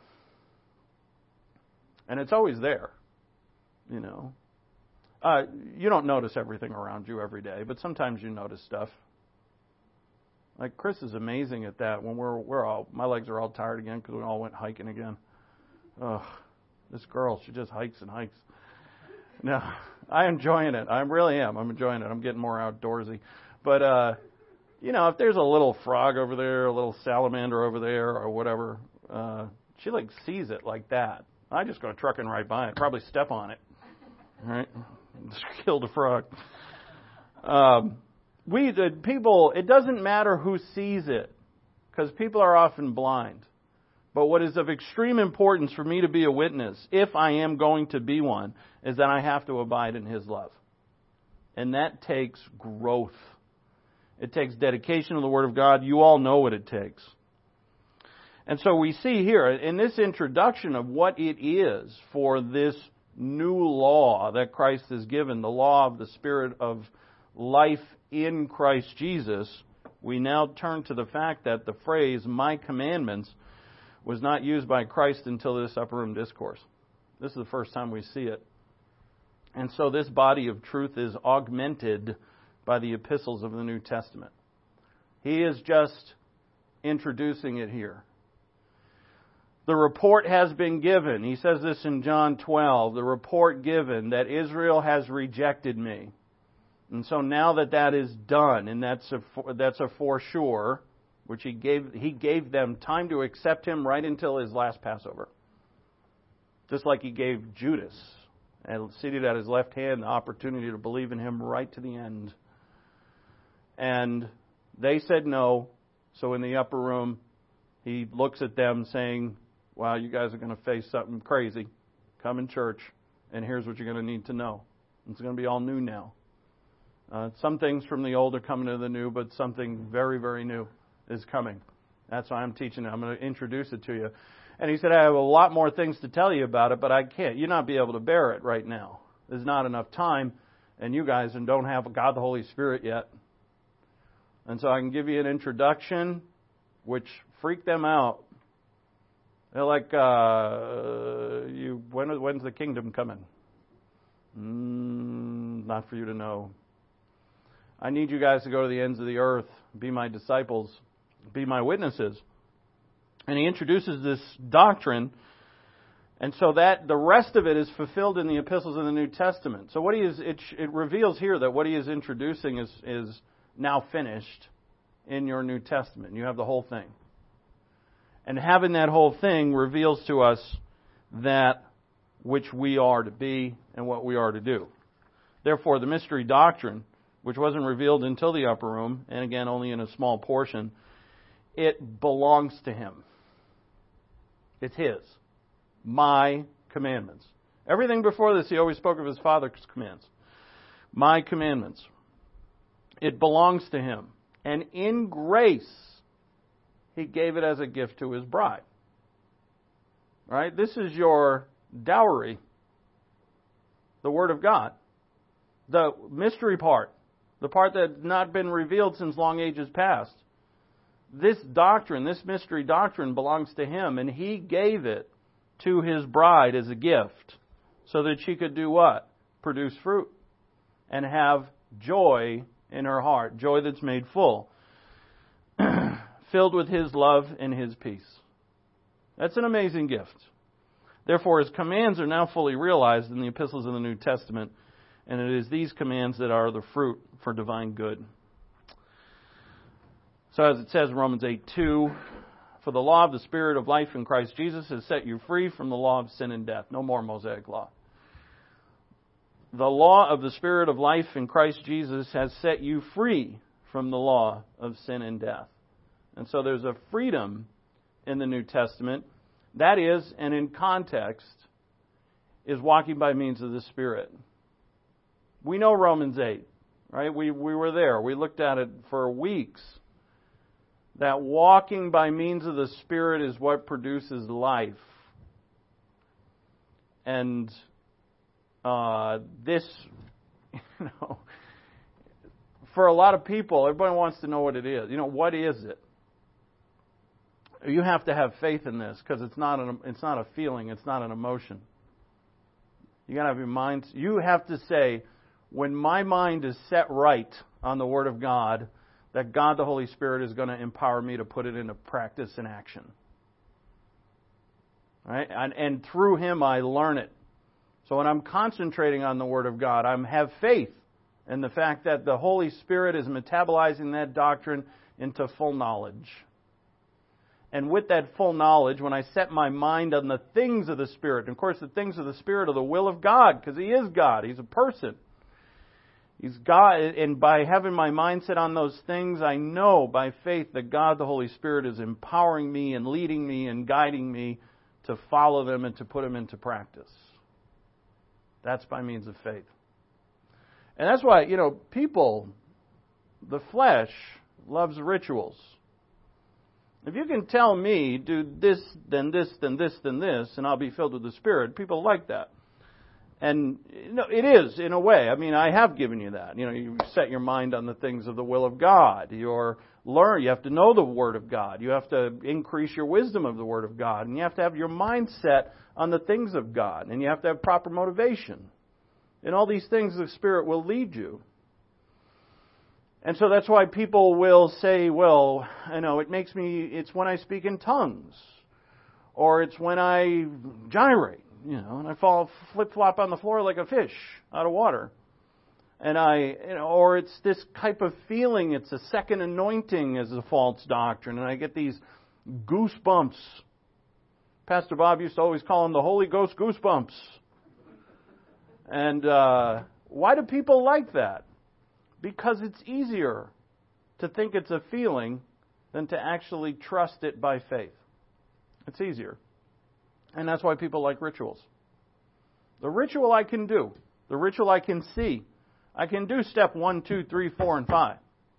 And it's always there, you know. Uh, you don't notice everything around you every day, but sometimes you notice stuff. Like Chris is amazing at that. When we're we're all my legs are all tired again because we all went hiking again. Oh, this girl, she just hikes and hikes. No, I'm enjoying it. I really am. I'm enjoying it. I'm getting more outdoorsy. But uh, you know, if there's a little frog over there, a little salamander over there, or whatever, uh, she like sees it like that. I just go trucking right by it, probably step on it. All right, just killed a frog. Um, we, the people, it doesn't matter who sees it, because people are often blind. But what is of extreme importance for me to be a witness, if I am going to be one, is that I have to abide in His love. And that takes growth. It takes dedication to the Word of God. You all know what it takes. And so we see here, in this introduction of what it is for this new law that Christ has given, the law of the Spirit of life in Christ Jesus, we now turn to the fact that the phrase, my commandments, was not used by Christ until this upper room discourse. This is the first time we see it. And so this body of truth is augmented by the epistles of the New Testament. He is just introducing it here. The report has been given. He says this in John twelve. The report given that Israel has rejected me. And so now that that is done, and that's a that's a for sure, which he gave he gave them time to accept him right until his last Passover. Just like he gave Judas, and seated at his left hand, the opportunity to believe in him right to the end. And they said no. So in the upper room, he looks at them saying, wow, you guys are going to face something crazy. Come in church, and here's what you're going to need to know. It's going to be all new now. Uh, some things from the old are coming to the new, but something very, very new is coming. That's why I'm teaching it. I'm going to introduce it to you. And he said, I have a lot more things to tell you about it, but I can't. You'll not be able to bear it right now. There's not enough time, and you guys don't have God the Holy Spirit yet. And so I can give you an introduction, which freaked them out. They're like, uh, you. When, when's the kingdom coming? Mm, not for you to know. I need you guys to go to the ends of the earth, be my disciples, be my witnesses. And he introduces this doctrine, and so that the rest of it is fulfilled in the epistles in the New Testament. So what he is, it, it reveals here that what he is introducing is, is now finished in your New Testament. You have the whole thing. And having that whole thing reveals to us that which we are to be and what we are to do. Therefore, the mystery doctrine, which wasn't revealed until the upper room, and again only in a small portion, it belongs to Him. It's His. My commandments. Everything before this, He always spoke of His Father's commands. My commandments. It belongs to Him. And in grace, He gave it as a gift to His bride. Right? This is your dowry. The Word of God. The mystery part. The part that had not been revealed since long ages past. This doctrine, this mystery doctrine belongs to Him, and He gave it to His bride as a gift so that she could do what? Produce fruit and have joy in her heart, joy that's made full, filled with His love and His peace. That's an amazing gift. Therefore, His commands are now fully realized in the epistles of the New Testament, and it is these commands that are the fruit for divine good. So as it says in Romans eight two, for the law of the Spirit of life in Christ Jesus has set you free from the law of sin and death. No more Mosaic law. The law of the Spirit of life in Christ Jesus has set you free from the law of sin and death. And so there's a freedom in the New Testament. That is, and in context, is walking by means of the Spirit. We know Romans eight, right? We, we were there. We looked at it for weeks. That walking by means of the Spirit is what produces life. And uh, this, you know, for a lot of people, everybody wants to know what it is. You know, what is it? You have to have faith in this because it's not an, it's not a feeling, it's not an emotion. You got to have your mind. You have to say, when my mind is set right on the Word of God, that God the Holy Spirit is going to empower me to put it into practice and action. Right? And, and through Him I learn it. So when I'm concentrating on the Word of God, I have faith in the fact that the Holy Spirit is metabolizing that doctrine into full knowledge. And with that full knowledge, when I set my mind on the things of the Spirit, and of course the things of the Spirit are the will of God, because He is God. He's a person. He's God, and by having my mindset on those things, I know by faith that God, the Holy Spirit, is empowering me and leading me and guiding me to follow them and to put them into practice. That's by means of faith. And that's why, you know, people, the flesh, loves rituals. If you can tell me, do this, then this, then this, then this, and I'll be filled with the Spirit, people like that. And you know, it is, in a way. I mean, I have given you that. You know, you set your mind on the things of the will of God. You're learn. You have to know the Word of God. You have to increase your wisdom of the Word of God. And you have to have your mind set on the things of God. And you have to have proper motivation. And all these things the Spirit will lead you. And so that's why people will say, well, you know, it makes me, it's when I speak in tongues. Or it's when I gyrate. You know, and I fall flip-flop on the floor like a fish out of water. And I, you know, or it's this type of feeling, it's a second anointing as a false doctrine. And I get these goosebumps. Pastor Bob used to always call them the Holy Ghost goosebumps. And uh, why do people like that? Because it's easier to think it's a feeling than to actually trust it by faith. It's easier. And that's why people like rituals. The ritual I can do. The ritual I can see. I can do step one, two, three, four, and five.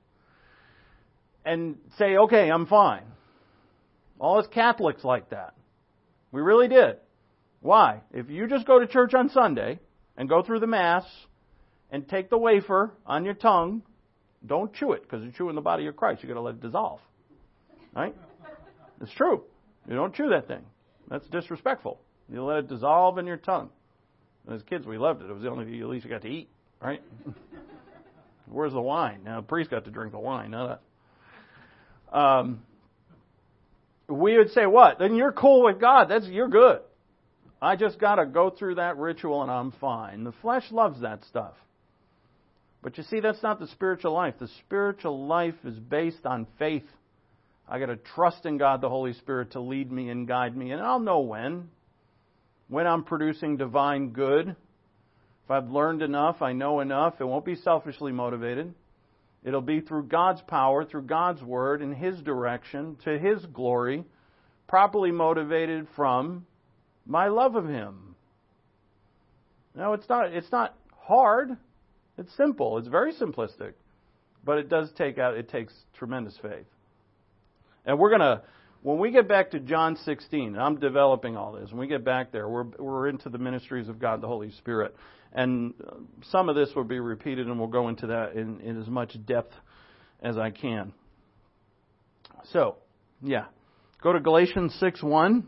And say, okay, I'm fine. All us Catholics like that. We really did. Why? If you just go to church on Sunday and go through the Mass and take the wafer on your tongue, don't chew it because you're chewing the body of Christ. You've got to let it dissolve. Right? It's true. You don't chew that thing. That's disrespectful. You let it dissolve in your tongue. As kids, we loved it. It was the only thing at least you got to eat. Right? Where's the wine? Now, the priest got to drink the wine, not us. Um, we would say, what? Then you're cool with God. That's you're good. I just got to go through that ritual and I'm fine. The flesh loves that stuff. But you see, that's not the spiritual life. The spiritual life is based on faith. I got to trust in God, the Holy Spirit, to lead me and guide me. And I'll know when. When I'm producing divine good. If I've learned enough, I know enough. It won't be selfishly motivated. It'll be through God's power, through God's Word, in His direction, to His glory, properly motivated from my love of Him. Now, it's not, it's not hard. It's simple. It's very simplistic. But it does take out, it takes tremendous faith. And we're going to, when we get back to John sixteen, I'm developing all this. When we get back there, we're, we're into the ministries of God, the Holy Spirit. And some of this will be repeated, and we'll go into that in, in as much depth as I can. So, yeah. Go to Galatians six one.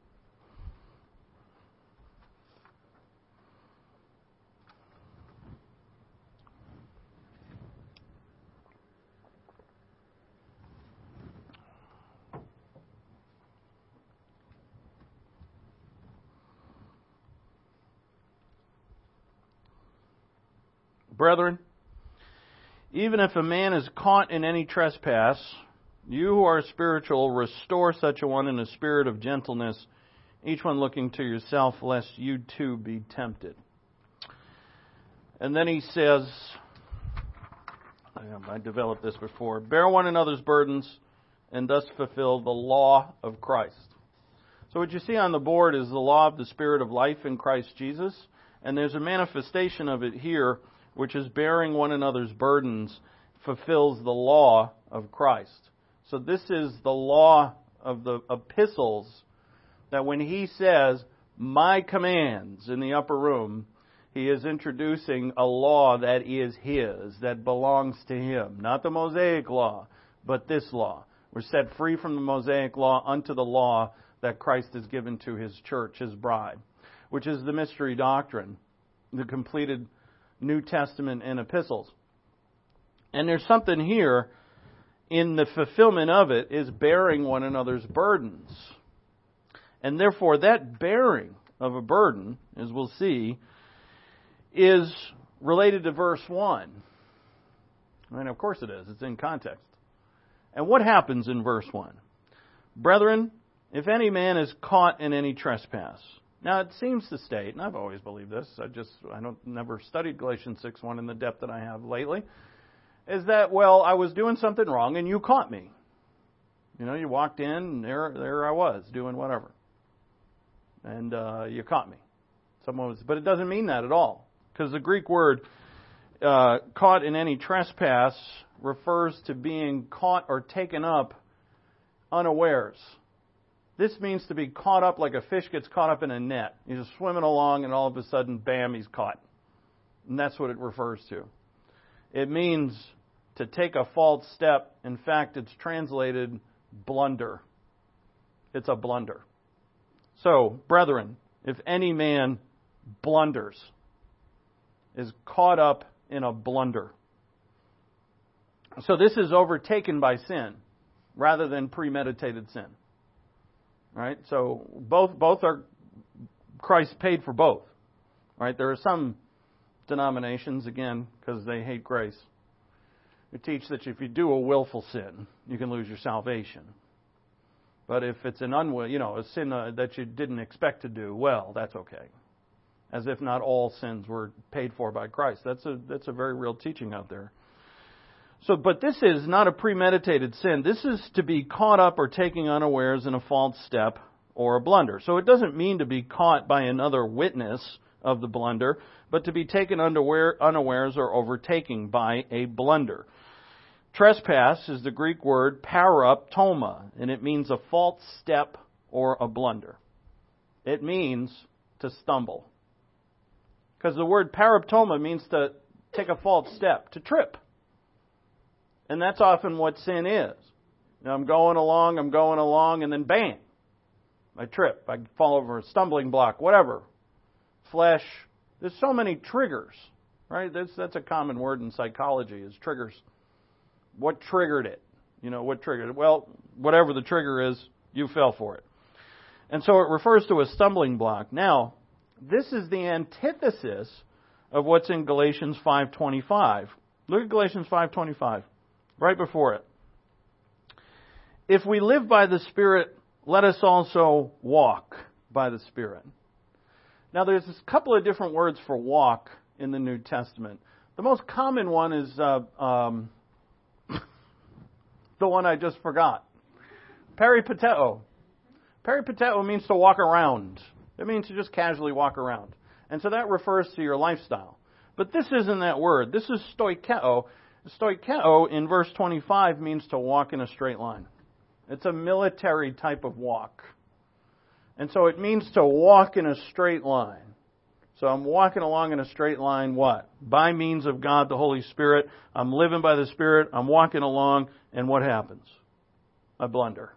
Brethren, even if a man is caught in any trespass, you who are spiritual, restore such a one in a spirit of gentleness, each one looking to yourself, lest you too be tempted. And then he says, I developed this before, bear one another's burdens and thus fulfill the law of Christ. So what you see on the board is the law of the Spirit of life in Christ Jesus, and there's a manifestation of it here, which is bearing one another's burdens, fulfills the law of Christ. So this is the law of the epistles, that when he says, my commands in the upper room, he is introducing a law that is his, that belongs to him. Not the Mosaic law, but this law. We're set free from the Mosaic law unto the law that Christ has given to his church, his bride, which is the mystery doctrine, the completed New Testament and epistles. And there's something here in the fulfillment of it is bearing one another's burdens. And therefore that bearing of a burden, as we'll see, is related to verse one. And of course it is. It's in context. And what happens in verse one? Brethren, if any man is caught in any trespass. Now, it seems to state, and I've always believed this, I just, I don't, never studied Galatians six one in the depth that I have lately, is that, well, I was doing something wrong and you caught me. You know, you walked in and there, there I was doing whatever. And uh, you caught me. Someone was, but it doesn't mean that at all. Because the Greek word uh, caught in any trespass refers to being caught or taken up unawares. This means to be caught up like a fish gets caught up in a net. He's just swimming along and all of a sudden, bam, he's caught. And that's what it refers to. It means to take a false step. In fact, it's translated blunder. It's a blunder. So, brethren, if any man blunders, is caught up in a blunder. So this is overtaken by sin rather than premeditated sin. Right? So both both are, Christ paid for both. Right? There are some denominations, again, because they hate grace, who teach that if you do a willful sin, you can lose your salvation. But if it's an unwill, you know, a sin uh, that you didn't expect to do, well, that's okay. As if not all sins were paid for by Christ. That's a that's a very real teaching out there. So, but this is not a premeditated sin. This is to be caught up or taking unawares in a false step or a blunder. So it doesn't mean to be caught by another witness of the blunder, but to be taken unaware, unawares or overtaken by a blunder. Trespass is the Greek word paraptoma, and it means a false step or a blunder. It means to stumble. Because the word paraptoma means to take a false step, to trip. And that's often what sin is. You know, I'm going along, I'm going along, and then bam, I trip. I fall over a stumbling block, whatever. Flesh. There's so many triggers, right? That's, that's a common word in psychology, is triggers. What triggered it? You know, what triggered it? Well, whatever the trigger is, you fell for it. And so it refers to a stumbling block. Now, this is the antithesis of what's in Galatians five twenty-five. Look at Galatians five twenty-five, right before it. If we live by the Spirit, let us also walk by the Spirit. Now, there's a couple of different words for walk in the New Testament. The most common one is uh, um, the one I just forgot. Peripateo. Peripateo means to walk around. It means to just casually walk around. And so that refers to your lifestyle. But this isn't that word. This is stoikeo. Stoikeo in verse twenty-five means to walk in a straight line. It's a military type of walk. And so it means to walk in a straight line. So I'm walking along in a straight line, what? By means of God, the Holy Spirit. I'm living by the Spirit. I'm walking along, and what happens? I blunder.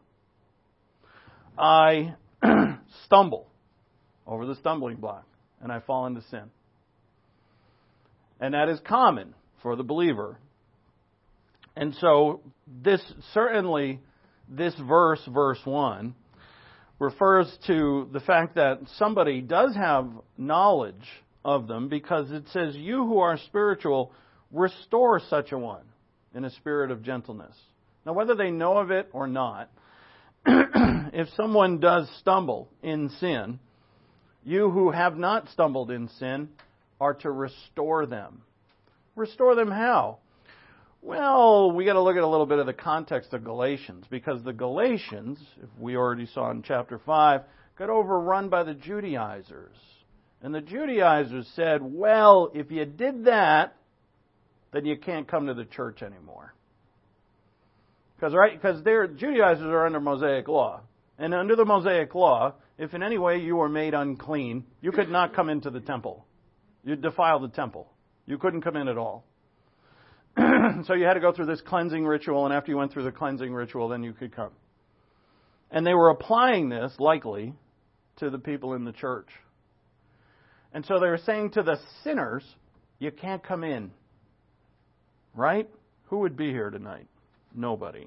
I stumble over the stumbling block, and I fall into sin. And that is common for the believer. And so this certainly, this verse, verse one, refers to the fact that somebody does have knowledge of them, because it says, you who are spiritual, restore such a one in a spirit of gentleness. Now, whether they know of it or not, if someone does stumble in sin, you who have not stumbled in sin are to restore them. Restore them how? Well, we got to look at a little bit of the context of Galatians, because the Galatians, if we already saw in chapter five, got overrun by the Judaizers. And the Judaizers said, well, if you did that, then you can't come to the church anymore. Because right, because their Judaizers are under Mosaic law. And under the Mosaic law, if in any way you were made unclean, you could not come into the temple. You'd defile the temple. You couldn't come in at all. So you had to go through this cleansing ritual, and after you went through the cleansing ritual, then you could come. And they were applying this, likely, to the people in the church. And so they were saying to the sinners, you can't come in. Right? Who would be here tonight? Nobody.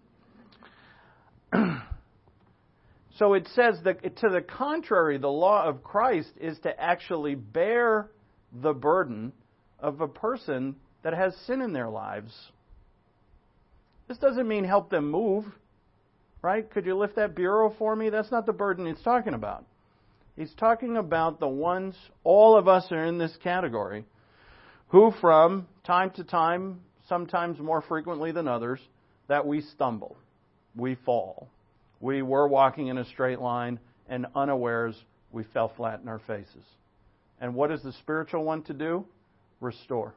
So it says that, to the contrary, the law of Christ is to actually bear the burden of a person that has sin in their lives. This doesn't mean help them move, right? Could you lift that bureau for me? That's not the burden he's talking about. He's talking about the ones, all of us are in this category, who from time to time, sometimes more frequently than others, that we stumble, we fall. We were walking in a straight line, and unawares, we fell flat in our faces. And what is the spiritual one to do? Restore.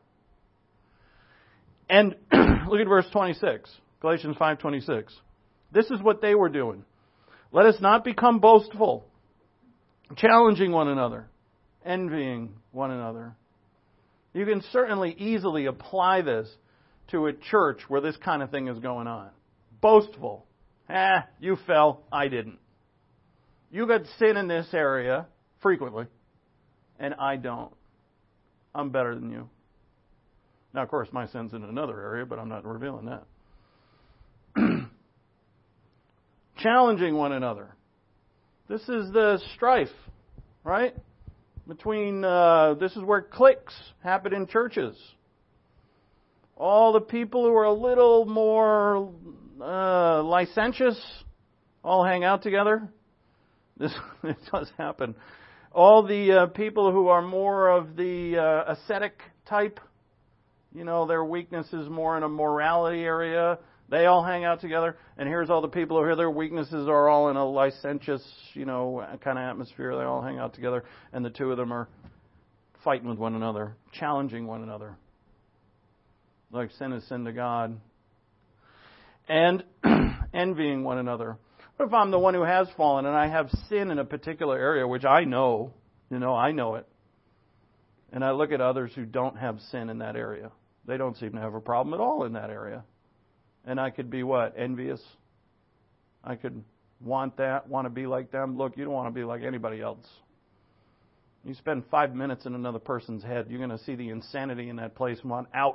And look at verse twenty-six, Galatians five twenty-six. This is what they were doing. Let us not become boastful, challenging one another, envying one another. You can certainly easily apply this to a church where this kind of thing is going on. Boastful. Ah, you fell, I didn't. You got sin in this area frequently, and I don't. I'm better than you. Now, of course, my sin's in another area, but I'm not revealing that. Challenging one another. This is the strife, right? Between, uh, this is where cliques happen in churches. All the people who are a little more uh, licentious all hang out together. This it does happen. All the uh, people who are more of the uh, ascetic type you know, their weakness is more in a morality area. They all hang out together. And here's all the people over here, their weaknesses are all in a licentious, you know, kind of atmosphere. They all hang out together. And the two of them are fighting with one another, challenging one another. Like sin is sin to God. And envying one another. What if I'm the one who has fallen and I have sin in a particular area, which I know, you know, I know it. And I look at others who don't have sin in that area. They don't seem to have a problem at all in that area. And I could be what? Envious? I could want that, want to be like them. Look, you don't want to be like anybody else. You spend five minutes in another person's head, you're going to see the insanity in that place and want out.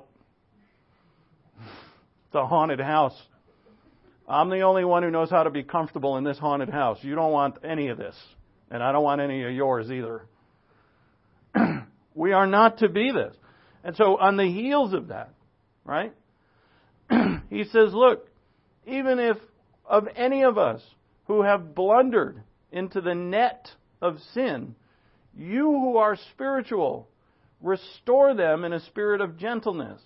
It's a haunted house. I'm the only one who knows how to be comfortable in this haunted house. You don't want any of this. And I don't want any of yours either. We are not to be this. And so on the heels of that, right, he says, look, even if of any of us who have blundered into the net of sin, you who are spiritual, restore them in a spirit of gentleness.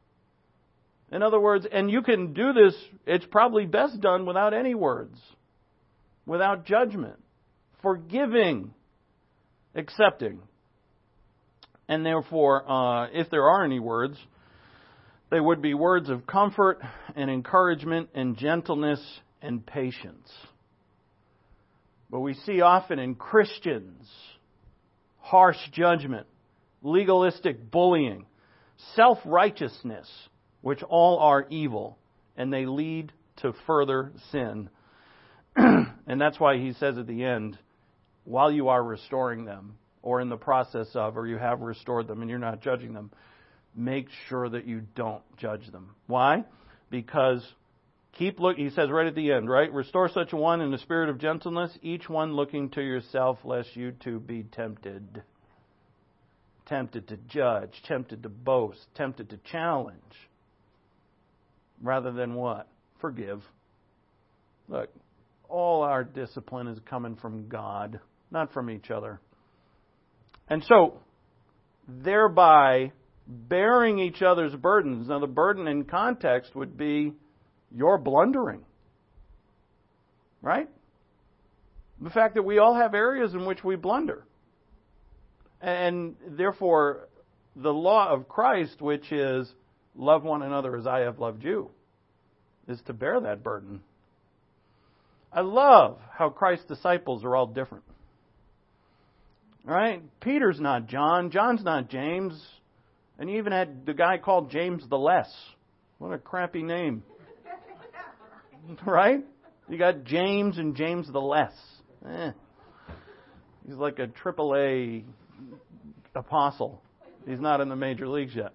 In other words, and you can do this, it's probably best done without any words, without judgment, forgiving, accepting. And therefore, uh, if there are any words, they would be words of comfort and encouragement and gentleness and patience. But we see often in Christians harsh judgment, legalistic bullying, self-righteousness, which all are evil, and they lead to further sin. And that's why he says at the end, while you are restoring them, or in the process of, or you have restored them and you're not judging them, make sure that you don't judge them. Why? Because keep look. He says right at the end, right? Restore such a one in the spirit of gentleness, each one looking to yourself, lest you too be tempted. Tempted to judge, tempted to boast, tempted to challenge. Rather than what? Forgive. Look, all our discipline is coming from God, not from each other. And so, thereby bearing each other's burdens. Now, the burden in context would be your blundering. Right? The fact that we all have areas in which we blunder. And therefore, the law of Christ, which is love one another as I have loved you, is to bear that burden. I love how Christ's disciples are all different. All right? Peter's not John. John's not James. And you even had the guy called James the Less. What a crappy name. Right? You got James and James the Less. Eh. He's like a triple A apostle. He's not in the major leagues yet.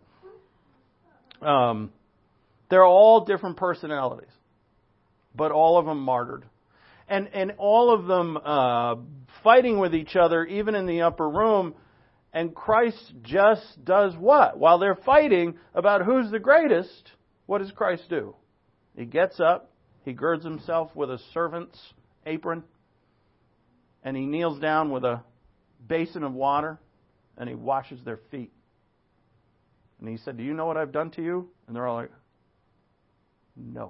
Um, they're all different personalities, but all of them martyred. And and all of them uh, fighting with each other, even in the upper room. And Christ just does what? While they're fighting about who's the greatest, what does Christ do? He gets up, he girds himself with a servant's apron, and he kneels down with a basin of water, and he washes their feet. And he said, do you know what I've done to you? And they're all like, no.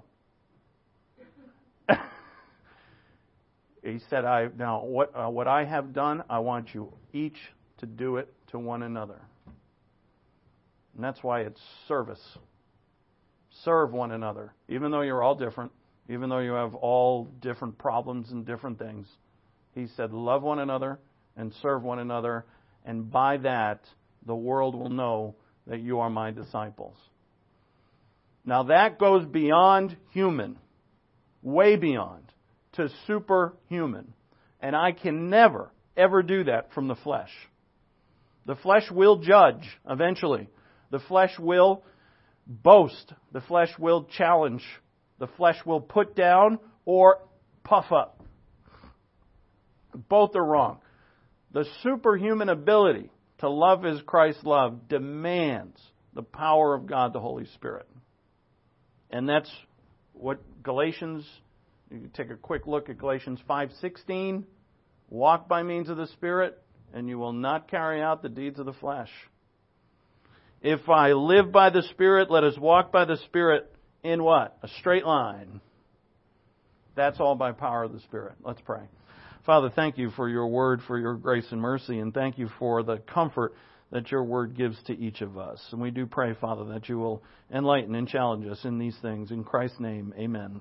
He said, "I now what uh, what I have done, I want you each to do it to one another." And that's why it's service. Serve one another, even though you're all different, even though you have all different problems and different things. He said, "Love one another and serve one another, and by that the world will know that you are my disciples." Now that goes beyond human, way beyond, to superhuman. And I can never, ever do that from the flesh. The flesh will judge eventually. The flesh will boast. The flesh will challenge. The flesh will put down or puff up. Both are wrong. The superhuman ability to love as Christ loved demands the power of God, the Holy Spirit. And that's what Galatians, you can take a quick look at Galatians five sixteen. Walk by means of the Spirit, and you will not carry out the deeds of the flesh. If I live by the Spirit, let us walk by the Spirit in what? A straight line. That's all by power of the Spirit. Let's pray. Father, thank you for your word, for your grace and mercy, and thank you for the comfort that your word gives to each of us. And we do pray, Father, that you will enlighten and challenge us in these things. In Christ's name, amen.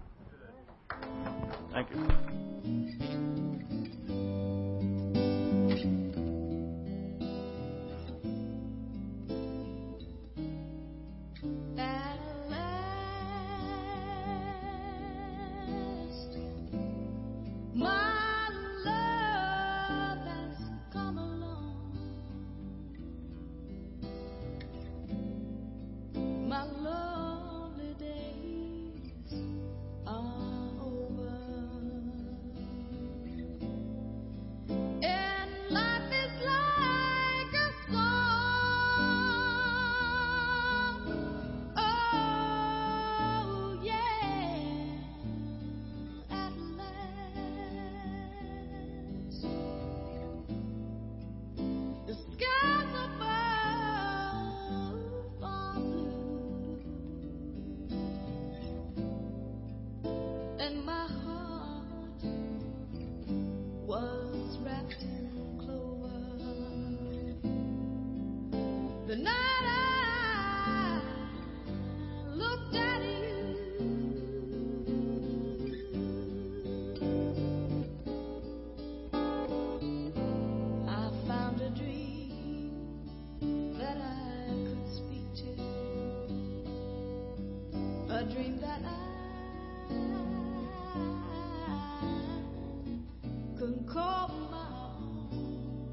Thank you.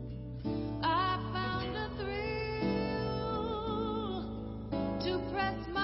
Press my